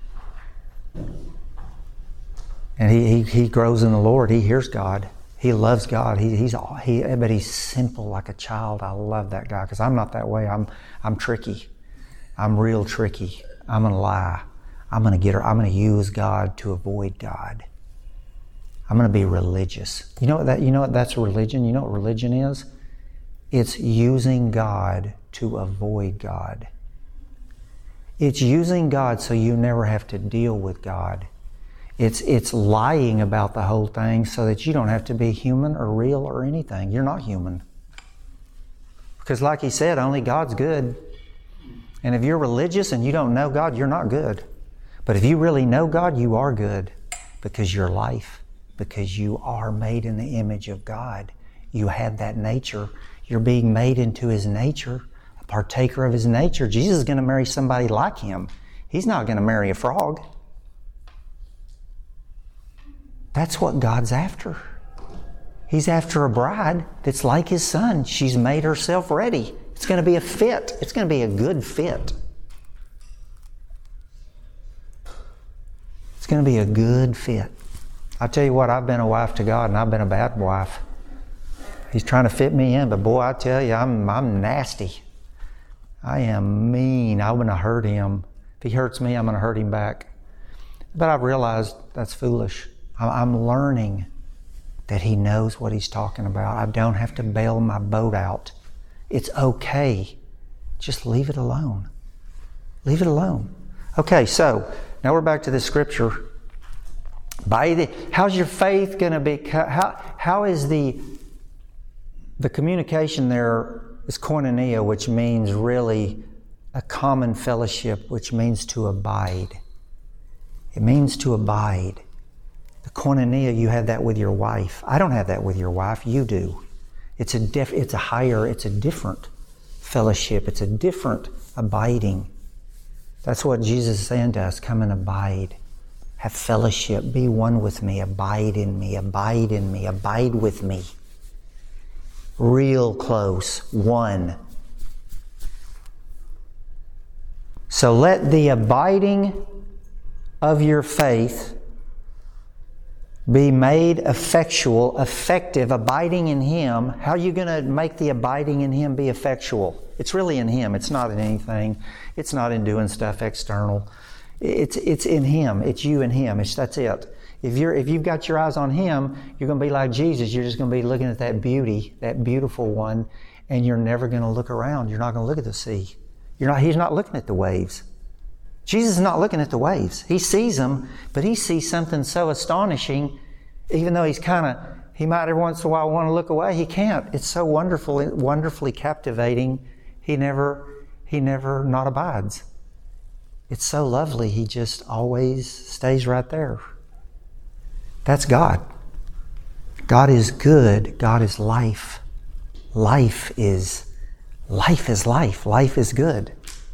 and he he, he grows in the Lord. He hears God. He loves God. He, he's he, but he's simple like a child. I love that guy, because I'm not that way. I'm I'm tricky. I'm real tricky. I'm gonna lie. I'm gonna get her. I'm gonna use God to avoid God. I'm gonna be religious. You know what that? You know what that's religion. You know what religion is? It's using God to avoid God. It's using God so you never have to deal with God. It's it's lying about the whole thing so that you don't have to be human or real or anything. You're not human. Because like he said, only God's good. And if you're religious and you don't know God, you're not good. But if you really know God, you are good, because you're life, because you are made in the image of God. You have that nature. You're being made into His nature, a partaker of His nature. Jesus is going to marry somebody like Him. He's not going to marry a frog. That's what God's after. He's after a bride that's like his son. She's made herself ready. It's going to be a fit. It's going to be a good fit. It's going to be a good fit. I tell you what, I've been a wife to God and I've been a bad wife. He's trying to fit me in, but boy, I tell you, I'm I'm nasty. I am mean. I'm going to hurt him. If he hurts me, I'm going to hurt him back. But I've realized that's foolish. I'm learning that he knows what he's talking about. I don't have to bail my boat out. It's okay. Just leave it alone. Leave it alone. Okay, so now we're back to the scripture. By the, how's your faith going to be? How how is the the communication there is koinonia, which means really a common fellowship, which means to abide. It means to abide. The koinonia, you have that with your wife. I don't have that with your wife. You do. It's a diff, It's a higher. It's a different fellowship. It's a different abiding. That's what Jesus is saying to us. Come and abide. Have fellowship. Be one with me. Abide in me. Abide in me. Abide with me. Real close. One. So let the abiding of your faith be made effectual, effective, abiding in Him. How are you going to make the abiding in Him be effectual? It's really in Him. It's not in anything. It's not in doing stuff external. It's it's in Him. It's you and Him. It's that's it. If you're if you've got your eyes on Him, you're going to be like Jesus. You're just going to be looking at that beauty, that beautiful one, and you're never going to look around. You're not going to look at the sea. You're not. He's not looking at the waves. Jesus is not looking at the waves. He sees them, but He sees something so astonishing, even though He's kind of, He might every once in a while want to look away. He can't. It's so wonderful, wonderfully captivating. He never, He never not abides. It's so lovely. He just always stays right there. That's God. God is good. God is life. Life is, life is life. Life is good.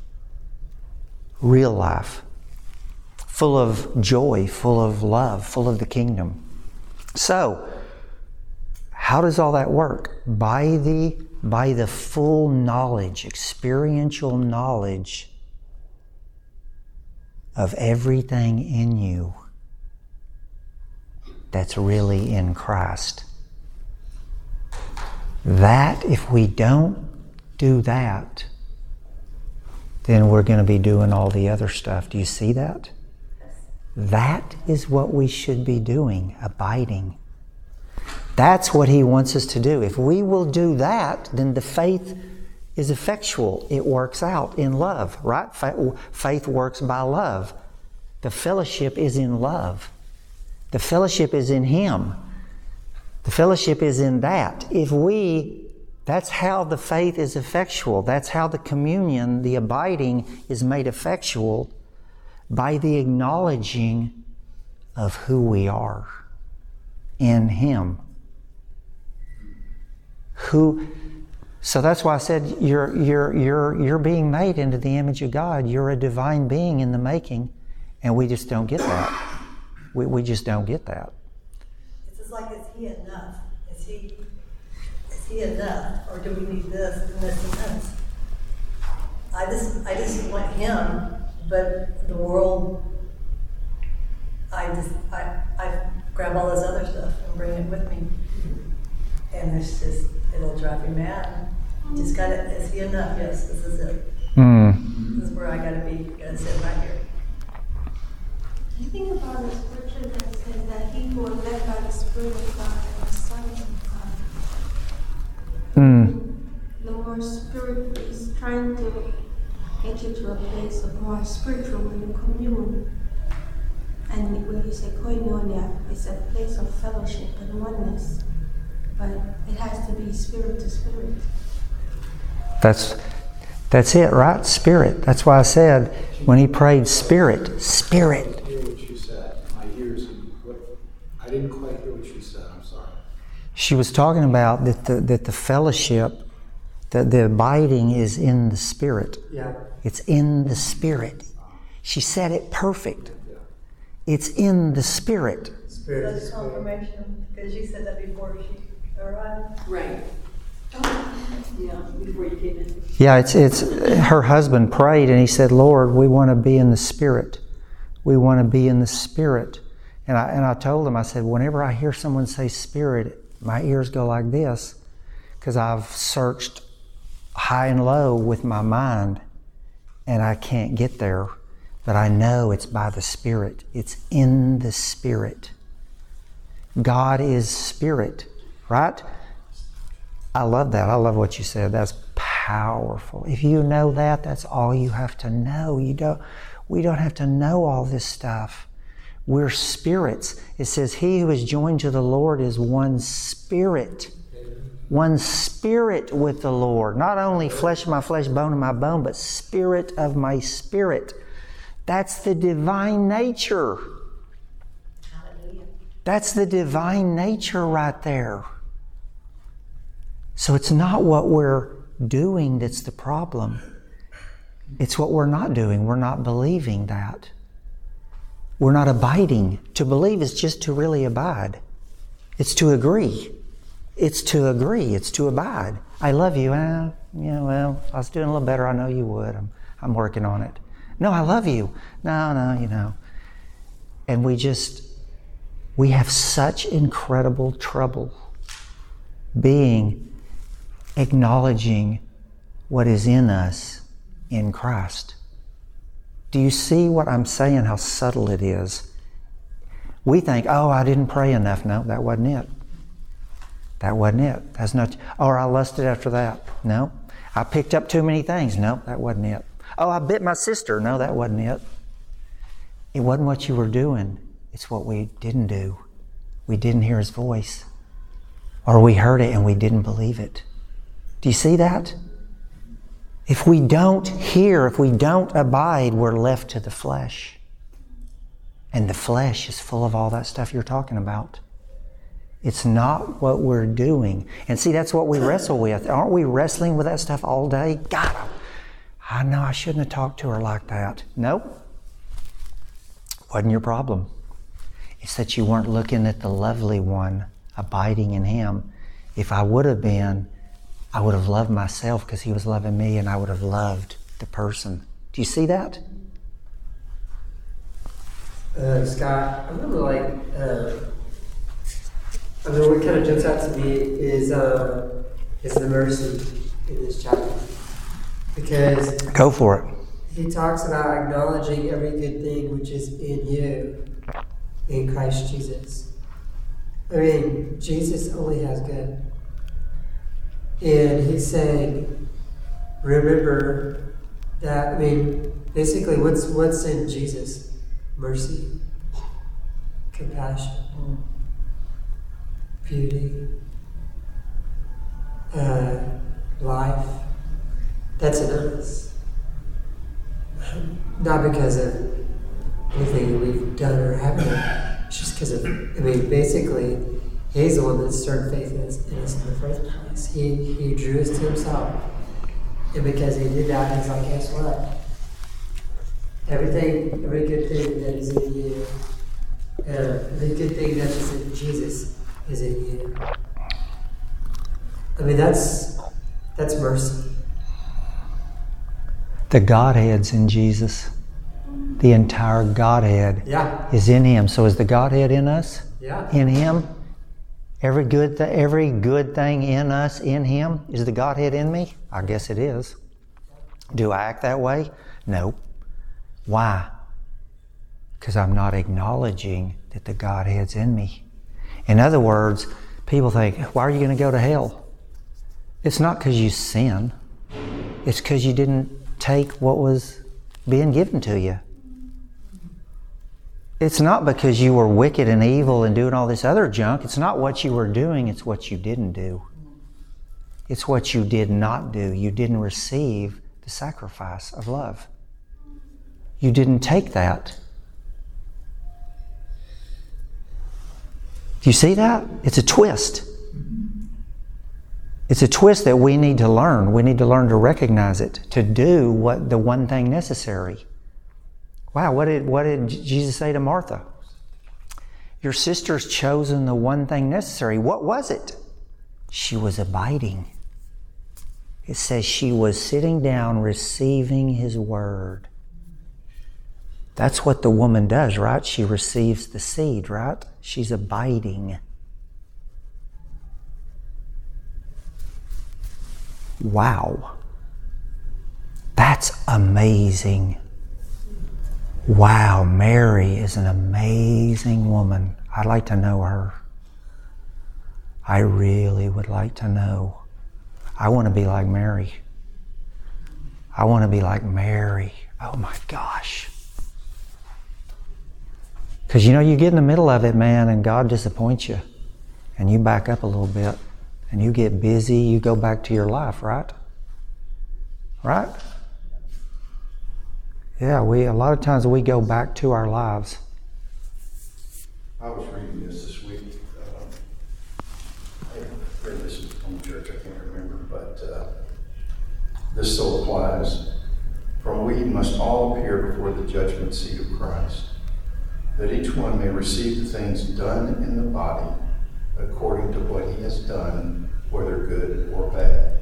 Real life, full of joy, full of love, full of the kingdom. So, how does all that work? By the, by the full knowledge, experiential knowledge of everything in you that's really in Christ. That, if we don't do that, then we're going to be doing all the other stuff. Do you see that? That is what we should be doing, abiding. That's what He wants us to do. If we will do that, then the faith is effectual. It works out in love, right? Faith works by love. The fellowship is in love. The fellowship is in Him. The fellowship is in that. If we That's how the faith is effectual. That's how the communion, the abiding, is made effectual, by the acknowledging of who we are in Him. Who, so that's why I said you're you're you're you're being made into the image of God. You're a divine being in the making, and we just don't get that. We we just don't get that. It's just like, is He enough? Is He Is He enough, or do we need this and this and this? I just, I just want Him, but the world, I just, I, I grab all this other stuff and bring it with me, and it's just, it'll drive me mad. Just gotta, is He enough? Yes, this is it. Mm. This is where I gotta be. Gotta sit right here. I think about the scripture that says that He who is led by the Spirit of God and the Son of God. Mm. The more Spirit is trying to get you to a place of more spiritual when you commune. And when you say koinonia, it's a place of fellowship and oneness. But it has to be spirit to spirit. That's that's it, right? Spirit. That's why I said when he prayed, Spirit, Spirit. I hear what you said. My ears. What? I didn't quite hear what you said. I'm sorry. She was talking about that the that the fellowship, that the abiding is in the Spirit. Yeah. It's in the Spirit. She said it perfect. It's in the Spirit. Spirit. That's confirmation, because you said that before. She All right. Right. Yeah, before you came in. Yeah, it's it's her husband prayed and he said, Lord, we want to be in the Spirit. We want to be in the Spirit. And I and I told him, I said, whenever I hear someone say Spirit, my ears go like this, because I've searched high and low with my mind and I can't get there. But I know it's by the Spirit. It's in the Spirit. God is Spirit, right? I love that. I love what you said. That's powerful. If you know that, that's all you have to know. You don't, we don't have to know all this stuff. We're spirits. It says, he who is joined to the Lord is one spirit. One spirit with the Lord. Not only flesh of my flesh, bone of my bone, but spirit of my spirit. That's the divine nature. That's the divine nature right there. So it's not what we're doing that's the problem. It's what we're not doing. We're not believing that. We're not abiding. To believe is just to really abide. It's to agree. It's to agree. It's to abide. I love you. Well, yeah, well, if I was doing a little better, I know you would. I'm, I'm working on it. No, I love you. No, no, you know. And we just, we have such incredible trouble being acknowledging what is in us in Christ. Do you see what I'm saying, how subtle it is? We think, oh, I didn't pray enough. No, that wasn't it. That wasn't it. That's not, or I lusted after that. No. I picked up too many things. No, that wasn't it. Oh, I bit my sister. No, that wasn't it. It wasn't what you were doing. It's what we didn't do. We didn't hear His voice. Or we heard it and we didn't believe it. Do you see that? If we don't hear, if we don't abide, we're left to the flesh. And the flesh is full of all that stuff you're talking about. It's not what we're doing. And see, that's what we wrestle with. Aren't we wrestling with that stuff all day? God, I know I shouldn't have talked to her like that. Nope. Wasn't your problem. It's that you weren't looking at the lovely one, abiding in Him. If I would have been, I would have loved myself because He was loving me, and I would have loved the person. Do you see that? Uh, Scott, I remember like, uh, I mean, what kind of jumps out to me is uh, is the mercy in this chapter. Because go for it. He talks about acknowledging every good thing which is in you in Christ Jesus. I mean, Jesus only has good. And he's saying, remember that, I mean, basically what's what's in Jesus? Mercy, compassion, beauty, uh, life. That's in us. Not because of anything that we've done or haven't done. It's just because of, I mean, basically, He's the one that stirred faith in us in, us in the first place. He, he drew us to Himself. And because He did that, He's like, guess what? Everything, every good thing that is in you, uh, every good thing that is in Jesus is in you. I mean, that's that's mercy. The Godhead's in Jesus. The entire Godhead yeah. is in Him. So is the Godhead in us? Yeah. In Him? Every good, th- every good thing in us, in Him? Is the Godhead in me? I guess it is. Do I act that way? No. Why? Because I'm not acknowledging that the Godhead's in me. In other words, people think, why are you going to go to hell? It's not because you sin. It's because you didn't take what was being given to you. It's not because you were wicked and evil and doing all this other junk. It's not what you were doing, it's what you didn't do. It's what you did not do. You didn't receive the sacrifice of love. You didn't take that. Do you see that? It's a twist. It's a twist that we need to learn. We need to learn to recognize it, to do what the one thing necessary. Wow, what did what did Jesus say to Martha? Your sister's chosen the one thing necessary. What was it? She was abiding. It says she was sitting down receiving his word. That's what the woman does, right? She receives the seed, right? She's abiding. Wow. That's amazing. Wow, Mary is an amazing woman. I'd like to know her. I really would like to know. I want to be like Mary. I want to be like Mary. Oh my gosh. Because you know, you get in the middle of it, man, and God disappoints you. And you back up a little bit. And you get busy. You go back to your life, right? Right? Yeah, we a lot of times we go back to our lives. I was reading this this week. Um, I read this in home church, I can't remember, but uh, this still applies. For we must all appear before the judgment seat of Christ, that each one may receive the things done in the body according to what he has done, whether good or bad.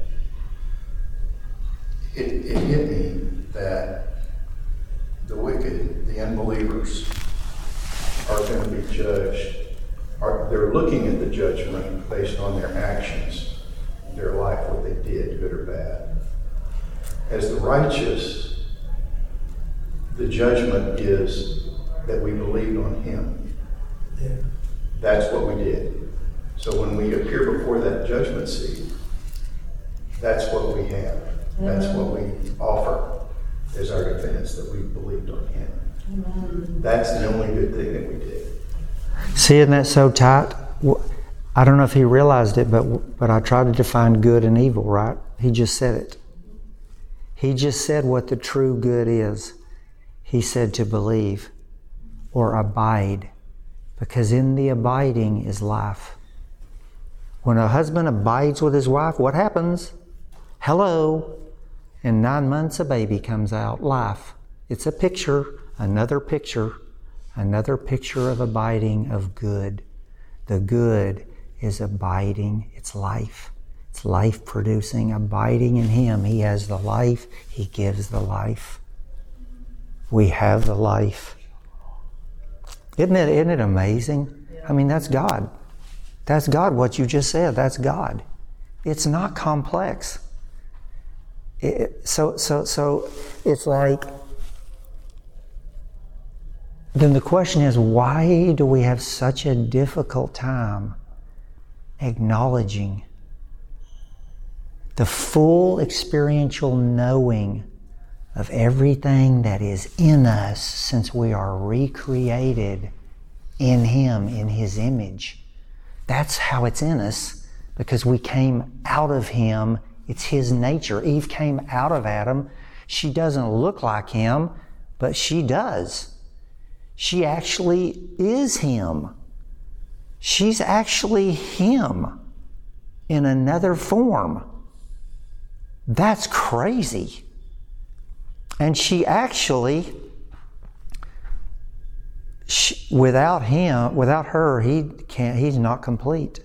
It, it hit me that the wicked, the unbelievers, are going to be judged. Are, they're looking at the judgment based on their actions, their life, what they did, good or bad. As the righteous, the judgment is that we believed on him. Yeah. That's what we did. So when we appear before that judgment seat, that's what we have. That's what we offer as our defense, that we believed on him. Mm-hmm. That's the only good thing that we did. See, isn't that so tight? I don't know if he realized it, but but I tried to define good and evil, right? He just said it. He just said what the true good is. He said to believe or abide, because in the abiding is life. When a husband abides with his wife, what happens? Hello. In nine months, a baby comes out. Life. It's a picture, another picture, another picture of abiding of good. The good is abiding. It's life. It's life producing, abiding in him. He has the life. He gives the life. We have the life. Isn't it, isn't it amazing? I mean, that's God. That's God, what you just said. That's God. It's not complex. It, so, so, so it's like, then the question is, why do we have such a difficult time acknowledging the full experiential knowing of everything that is in us, since we are recreated in him, in his image? That's how it's in us, because we came out of him. It's his nature. Eve came out of Adam. She doesn't look like him, but she does. She actually is him. She's actually him in another form. That's crazy. And she actually, she, without him, without her, he can't. He's not complete.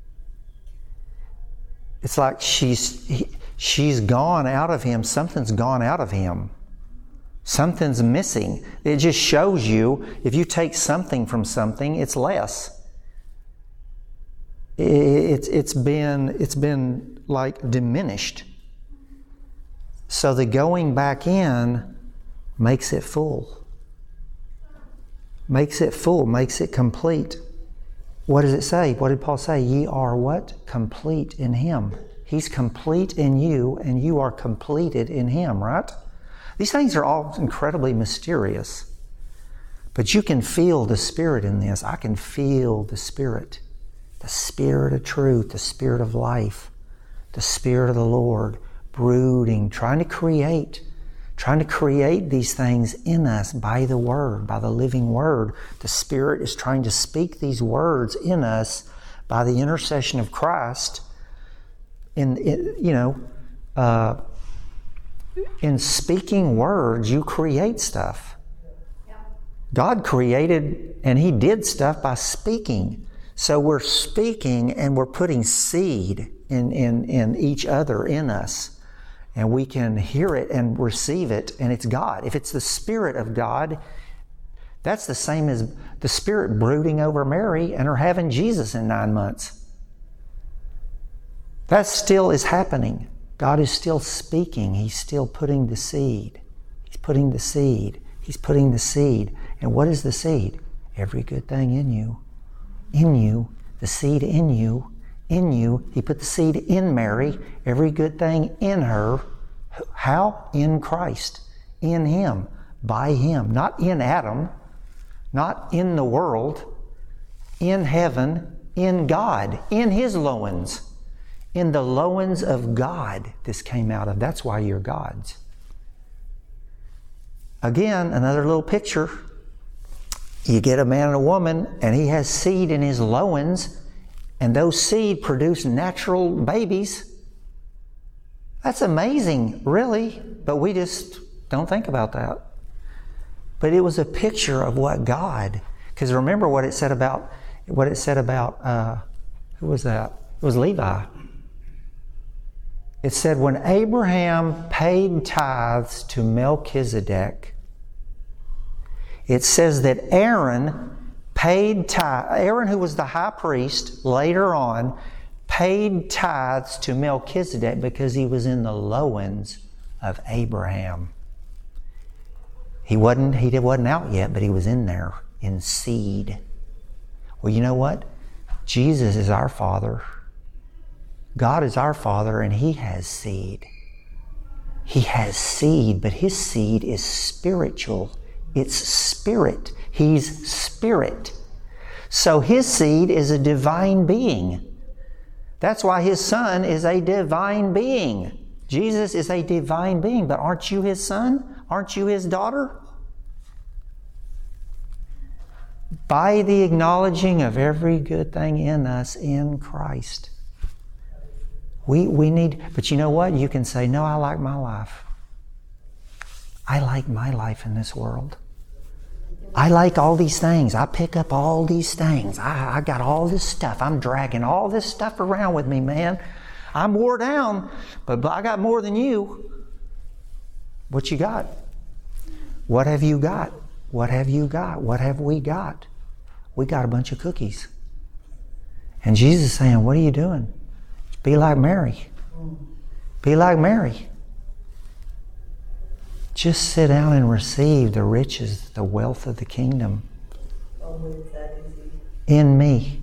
It's like she's he, she's gone out of him. Something's gone out of him. Something's missing. It just shows you, if you take something from something, it's less. It, it's it's been it's been like diminished. So the going back in makes it full. Makes it full. Makes it complete. What does it say? What did Paul say? Ye are what? Complete in him. He's complete in you, and you are completed in him, right? These things are all incredibly mysterious. But you can feel the Spirit in this. I can feel the Spirit. The Spirit of truth, the Spirit of life, the Spirit of the Lord, brooding, trying to create, trying to create these things in us by the Word, by the living Word. The Spirit is trying to speak these words in us by the intercession of Christ. In, in you know, uh, in speaking words, you create stuff. God created, and He did stuff by speaking. So we're speaking and we're putting seed in, in, in each other, in us. And we can hear it and receive it, and it's God. If it's the Spirit of God, that's the same as the Spirit brooding over Mary and her having Jesus in nine months. That still is happening. God is still speaking. He's still putting the seed. He's putting the seed. He's putting the seed. And what is the seed? Every good thing in you. In you. The seed in you. In you. He put the seed in Mary. Every good thing in her. How? In Christ. In Him. By Him. Not in Adam. Not in the world. In heaven. In God. In His loins. In the loins of God, this came out of. That's why you're God's. Again, another little picture. You get a man and a woman, and he has seed in his loins, and those seed produce natural babies. That's amazing, really, but we just don't think about that. But it was a picture of what God, because remember what it said about, what it said about, uh, who was that? It was Levi. It said, when Abraham paid tithes to Melchizedek, it says that Aaron paid tithes, Aaron, who was the high priest later on, paid tithes to Melchizedek because he was in the loins of Abraham. He wasn't, he wasn't out yet, but he was in there, in seed. Well, you know what? Jesus is our Father. God is our Father, and He has seed. He has seed, but His seed is spiritual. It's spirit. He's spirit. So His seed is a divine being. That's why His Son is a divine being. Jesus is a divine being, but aren't you His son? Aren't you His daughter? By the acknowledging of every good thing in us in Christ. We, we need, but you know what? You can say, no, I like my life. I like my life in this world. I like all these things. I pick up all these things. I, I got all this stuff. I'm dragging all this stuff around with me, man. I'm wore down, but, but I got more than you. What you got? What have you got? What have you got? What have we got? We got a bunch of cookies. And Jesus is saying, what are you doing? Be like Mary. Be like Mary. Just sit down and receive the riches, the wealth of the kingdom. In me.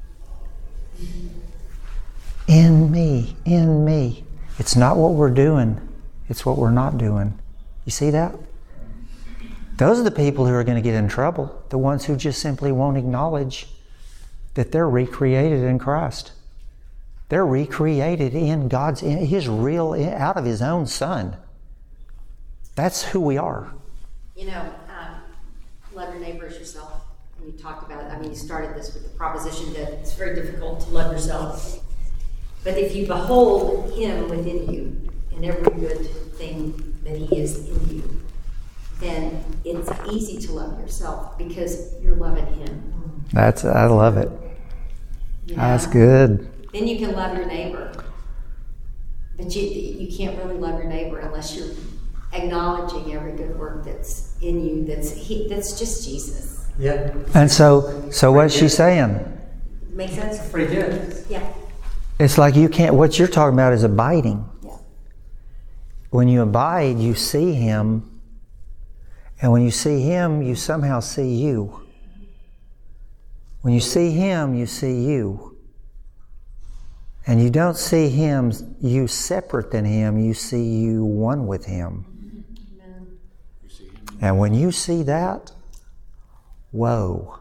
In me. In me. It's not what we're doing. It's what we're not doing. You see that? Those are the people who are going to get in trouble. The ones who just simply won't acknowledge that they're recreated in Christ. They're recreated in God's, in His real, out of His own Son. That's who we are. You know, um, love your neighbor as yourself. And you talked about it. I mean, you started this with the proposition that it's very difficult to love yourself. But if you behold Him within you and every good thing that He is in you, then it's easy to love yourself because you're loving Him. That's, I love it. You know? That's good. Then you can love your neighbor. But you, you can't really love your neighbor unless you're acknowledging every good work that's in you, that's he, that's just Jesus. Yeah. And so, so what's she saying? Make sense? Pretty good. Yeah. It's like you can't, what you're talking about is abiding. Yeah. When you abide, you see Him. And when you see Him, you somehow see you. When you see Him, you see you. And you don't see Him, you separate than Him, you see you one with Him. Amen. And when you see that, whoa.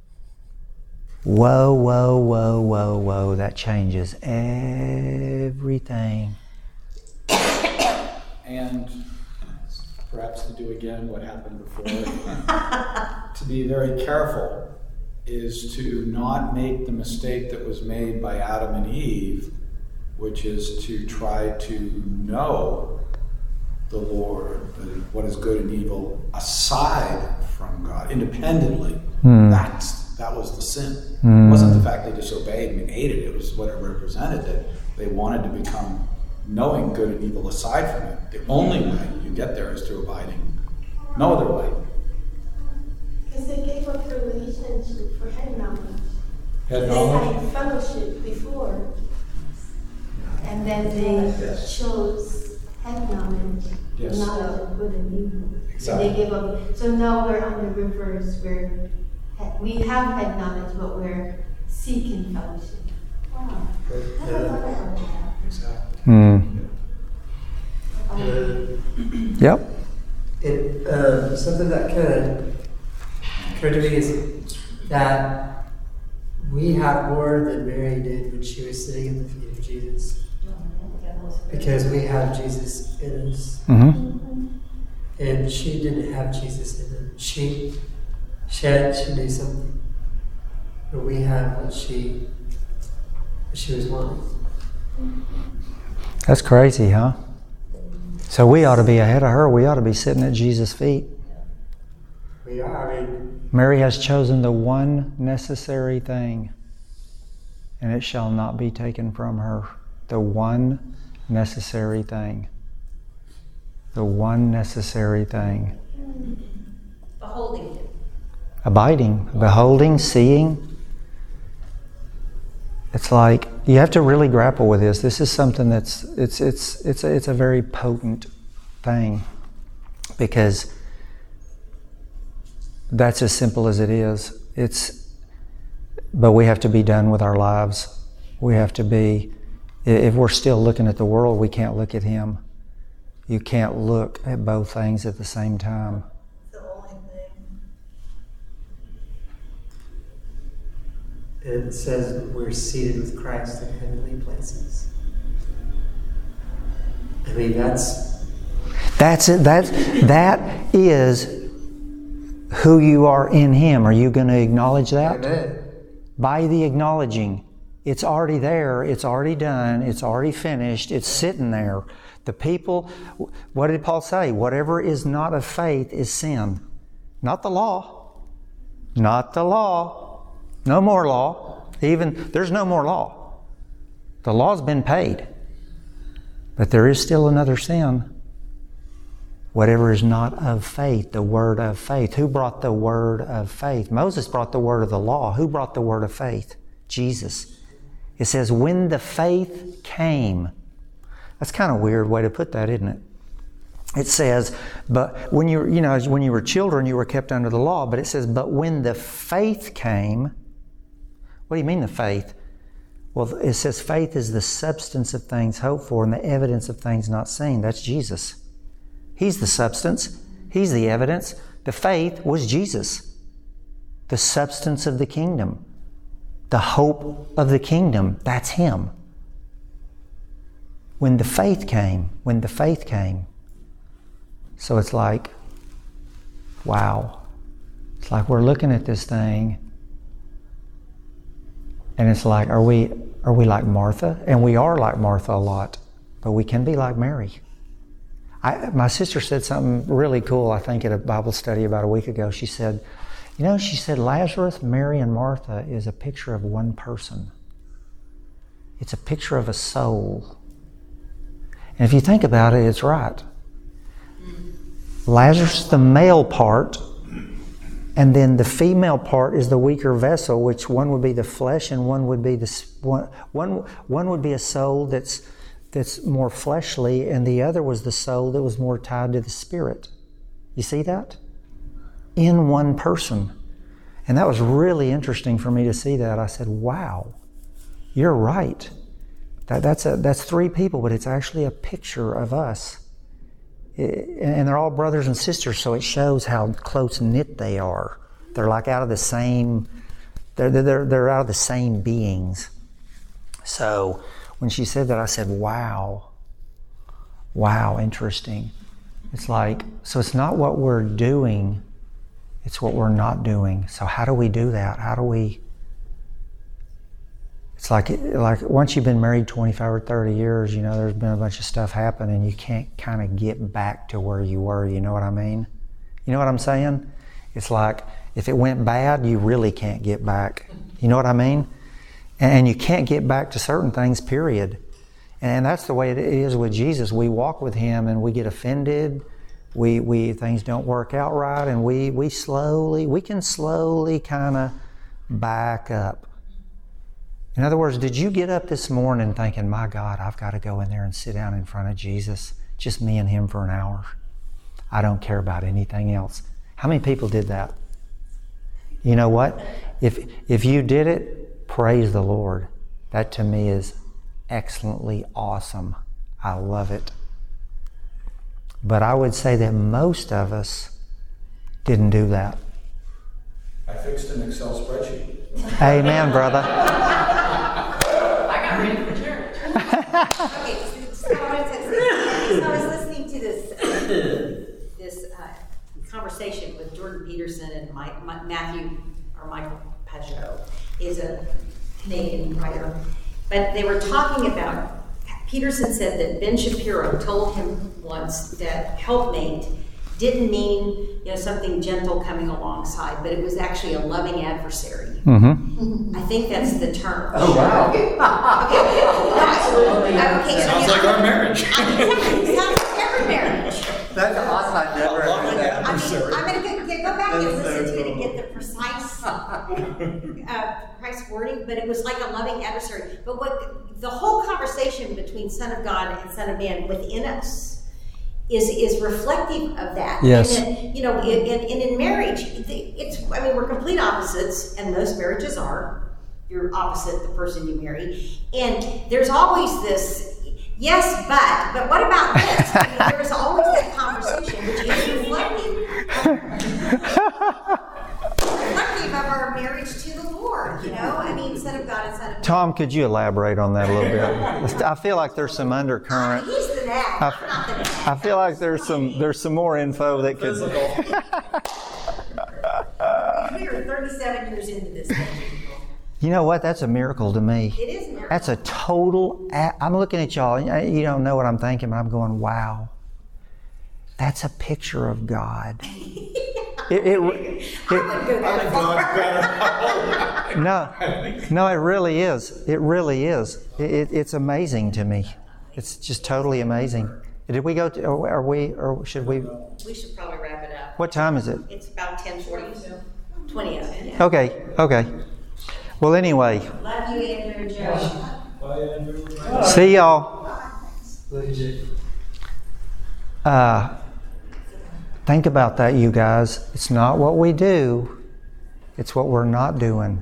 Whoa, whoa, whoa, whoa, whoa, that changes everything. And perhaps to do again what happened before, to be very careful is to not make the mistake that was made by Adam and Eve, which is to try to know the Lord, what is good and evil, aside from God, independently. Hmm. That's that was the sin. Mm. It wasn't the fact they disobeyed and ate it. It was what it represented, that they wanted to become knowing good and evil aside from it. The only way you get there is through abiding. No other way. Because they gave up relationship for head knowledge. Head They knowledge? had fellowship before. And then they Yes. chose head knowledge, Yes. knowledge of good and evil. Exactly. And they gave up. So now we're on the reverse, where he- we have head knowledge, but we're seeking fellowship. Wow. I never thought about that. Exactly. Hmm. Um, Yep. It, um, something that kind of occurred to me is that we have more than Mary did when she was sitting at the feet of Jesus. Because we have Jesus in us. Mm-hmm. And she didn't have Jesus in her. She, she, had, she knew something. But we have what she, what she was wanting. That's crazy, huh? So we ought to be ahead of her. We ought to be sitting at Jesus' feet. We are, I mean, Mary has chosen the one necessary thing, and it shall not be taken from her. The one necessary thing. The one necessary thing. Beholding him. Abiding, beholding, seeing. It's like you have to really grapple with this. This is something that's it's it's it's a, it's a very potent thing, because that's as simple as it is. It's but we have to be done with our lives. We have to be. If we're still looking at the world, we can't look at Him. You can't look at both things at the same time. The only thing. it says we're seated with Christ in heavenly places. I mean, that's... That's it. That's, that is who you are in Him. Are you going to acknowledge that? Amen. By the acknowledging. It's already there. It's already done. It's already finished. It's sitting there. The people, what did Paul say? Whatever is not of faith is sin. Not the law. Not the law. No more law. Even, there's no more law. The law's been paid. But there is still another sin. Whatever is not of faith, the word of faith. Who brought the word of faith? Moses brought the word of the law. Who brought the word of faith? Jesus. It says, when the faith came. That's kind of a weird way to put that, isn't it? It says, but when you, you know, when you were children, you were kept under the law. But it says, but when the faith came. What do you mean the faith? Well, it says faith is the substance of things hoped for and the evidence of things not seen. That's Jesus. He's the substance. He's the evidence. The faith was Jesus. The substance of the kingdom. The hope of the kingdom. That's Him. When the faith came, when the faith came. So it's like, wow. It's like we're looking at this thing and it's like, are we are we like Martha? And we are like Martha a lot, but we can be like Mary. I, my sister said something really cool, I think, at a Bible study about a week ago. She said, you know, she said, Lazarus, Mary, and Martha is a picture of one person. It's a picture of a soul. And if you think about it, it's right. Lazarus, the male part, and then the female part is the weaker vessel, which one would be the flesh and one would be the one one, one would be a soul that's that's more fleshly, and the other was the soul that was more tied to the spirit. You see that? In one person. And that was really interesting for me to see that. I said, wow, you're right. That, that's a, that's three people, but it's actually a picture of us. It, and they're all brothers and sisters, so it shows how close-knit they are. They're like out of the same, they're, they're, they're out of the same beings. So when she said that, I said, wow, wow, interesting. It's like, so it's not what we're doing, it's what we're not doing. So how do we do that? How do we, it's like, like once you've been married twenty-five or thirty years, you know, there's been a bunch of stuff happen and you can't kind of get back to where you were, you know what I mean? You know what I'm saying? It's like, If it went bad, you really can't get back. You know what I mean? And you can't get back to certain things, period. And that's the way it is with Jesus. We walk with Him and we get offended. We, we things don't work out right, and we, we slowly, we can slowly kind of back up. In other words, did you get up this morning thinking, my God, I've got to go in there and sit down in front of Jesus, just me and Him for an hour? I don't care about anything else. How many people did that? You know what? If if you did it, praise the Lord. That to me is excellently awesome. I love it. But I would say that most of us didn't do that. I fixed an Excel spreadsheet. Amen, brother. I got ready for church. Okay, so I was, so I was listening to this uh, this uh, conversation with Jordan Peterson and Mike, Mike, Matthew, or Michael Pajot, is a Canadian writer. But they were talking about, Peterson said that Ben Shapiro told him once that helpmate didn't mean, you know, something gentle coming alongside, but it was actually a loving adversary. Mm-hmm. I think that's the term. Oh, wow. Okay. Okay. Okay. Sounds like our marriage. It sounds like every marriage. That's awesome. I never heard that. I mean, I'm going to go back and listen to it and get the precise, uh, precise wording, but it was like a loving adversary. But what the whole conversation between Son of God and Son of Man within us is is reflective of that. Yes. And then, you know, in, in, and in marriage, it's, I mean, we're complete opposites, and most marriages are. You're opposite the person you marry. And there's always this, yes, but, but what about this? I mean, there's always that conversation, which is reflective, reflective of our marriage to the Lord, you know? I mean, Son of God and Son of Man. Tom, could you elaborate on that a little bit? I feel like there's some undercurrent. He's the nag, I, I'm not the nag. I feel like there's some there's some more info that could. We are thirty-seven years into this thing. You know what? That's a miracle to me. It is a miracle. That's a total. I'm looking at y'all. You don't know what I'm thinking, but I'm going, wow. That's a picture of God. It, it, it, it, no, no, it really is. It really is. It, it, it's amazing to me. It's just totally amazing. Did we go to, are we, or should we? We should probably wrap it up. What time is it? It's about ten forty, twenty of it, yeah. Okay, okay. Well, anyway. Love you, Andrew and Joe. Bye, Andrew. See y'all. Uh, think about that, you guys. It's not what we do. It's what we're not doing.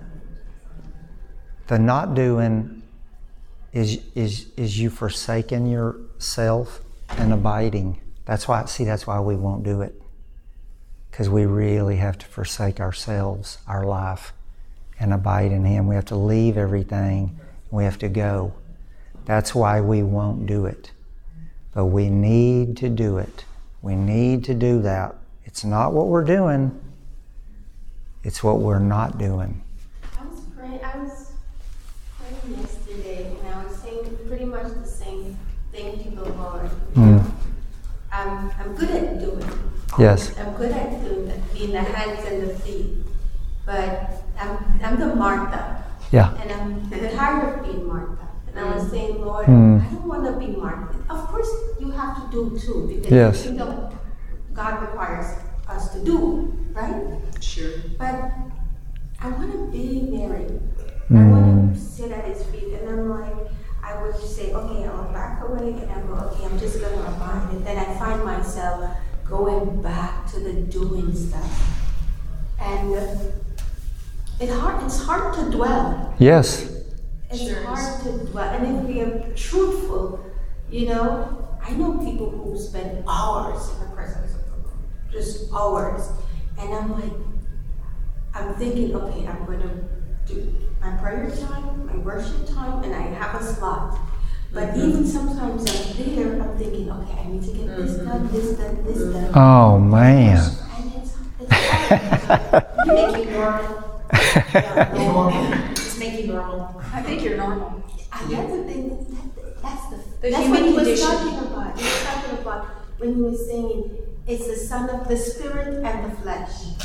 The not doing is is is you forsaking yourself and abiding. That's why. See, that's why we won't do it. Because we really have to forsake ourselves, our life, and abide in Him. We have to leave everything. We have to go. That's why we won't do it. But we need to do it. We need to do that. It's not what we're doing. It's what we're not doing. I was praying, I was praying yesterday, and I was saying pretty much the same thing to the Lord. Mm. I'm, I'm good at doing it. Yes. I'm good at doing it, being the hands and the feet. But I'm, I'm the Martha. Yeah. And I'm tired of being Martha. And I was saying, Lord, Mm. I don't want to be Martha. Of course, you have to do too, because Yes. you know God requires us to do, right? Sure. But I want to be Mary. Mm. I want to sit at His feet, and I'm like, I would say, okay, I'll back away, and I'm okay, I'm just going to abide. And then I find myself going back to the doing stuff. And uh, it hard, it's hard to dwell. Yes. It's Sure is. hard to dwell. And if we are truthful, you know, I know people who spend hours in the presence of the Lord, just hours. And I'm like, I'm thinking, okay, I'm going to do my prayer time, my worship time, and I have a slot. But Mm-hmm. even sometimes I'm there, I'm thinking, okay, I need to get this done, this done, this done. Oh, man. And it's, it's hard. Make you normal. Yeah, normal. Just make you normal. I think you're normal. And that's the thing, that, that's the, The that's human what he was condition. talking about. He was talking about when he was saying it's the son of the spirit and the flesh.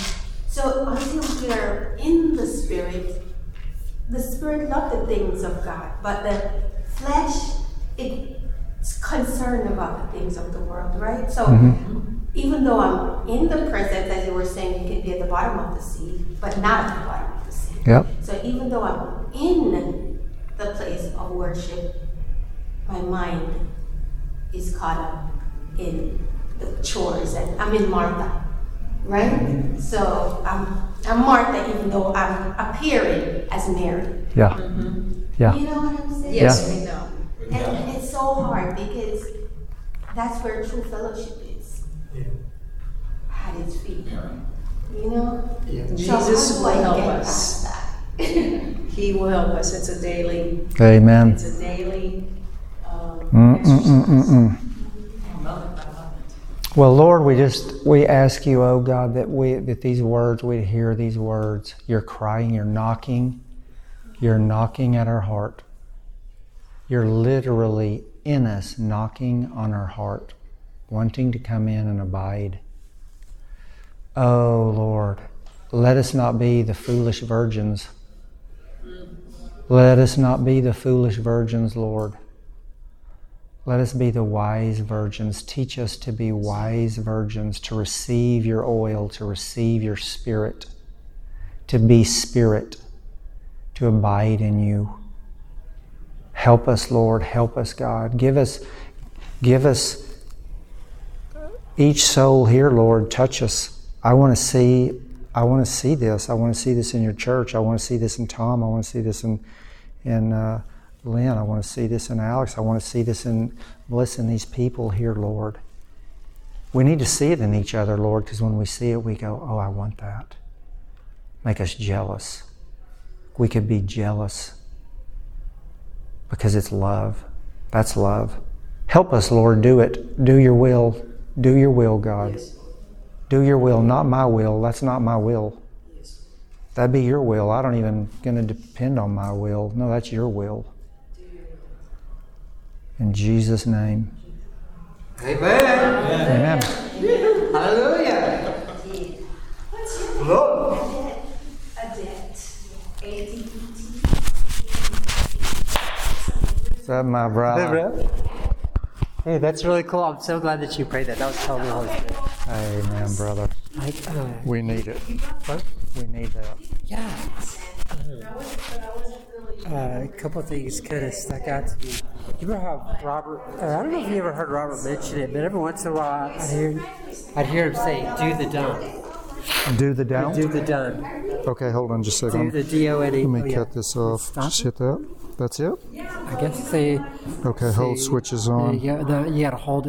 So until we're in the Spirit, the Spirit loves the things of God, but the flesh, it's concerned about the things of the world, right? So mm-hmm. even though I'm in the presence, as you were saying, you can be at the bottom of the sea, but not at the bottom of the sea. Yep. So even though I'm in the place of worship, my mind is caught up in the chores, and I'm in Martha, right? Mm-hmm. So I'm I'm Martha, even though I'm appearing as Mary. Yeah. Mm-hmm. Yeah. You know what I'm saying? Yes, Yeah. we know. And it's so hard because that's where true fellowship is. Yeah. At its feet. Yeah. You know? Yeah. So Jesus how will do I help get us. past that? He will help us. It's a daily, Amen. it's a daily um, Mm, mm, exercise. mm, mm, mm. Moment by moment. Well, Lord, we just we ask you, oh God, that we that these words, we hear these words. You're crying, you're knocking, you're knocking at our heart. You're literally in us, knocking on our heart, wanting to come in and abide. Oh Lord, let us not be the foolish virgins. Let us not be the foolish virgins, Lord. Let us be the wise virgins. Teach us to be wise virgins, to receive your oil, to receive your Spirit, to be Spirit, to abide in you. Help us, Lord. Help us, God. Give us, give us each soul here, Lord. Touch us. I want to see, I want to see this. I want to see this in your church. I want to see this in Tom. I want to see this in, in uh, Lynn. I want to see this in Alex. I want to see this in Melissa and these people here, Lord. We need to see it in each other, Lord, because when we see it, we go, oh, I want that. Make us jealous. We could be jealous because it's love. That's love. Help us, Lord, do it. Do your will. Do your will, God. Yes. Do your will, not my will. That's not my will. Yes. That'd be your will. I don't even going to depend on my will. No, that's your will. In Jesus' name. Amen. Amen. Hallelujah. What's your Lord. A debt. A D E T. Is that my brother? Hey, that's really cool. I'm so glad that you prayed that. That was totally Holy Spirit. Amen, brother. I, uh, We need it. what? We need that. Yeah. Uh, a couple of things kind of stuck out to me. You remember how Robert, uh, I don't know if you ever heard Robert mention it, but every once in a while I'd hear, I'd hear him say, do the done. Do the down? Do the done. Okay, hold on just a Do second. the D O N E. Let me oh, cut yeah. this off. Stop Just it. hit that. That's it? I guess they. Okay, hold switches on. Yeah, you gotta hold it.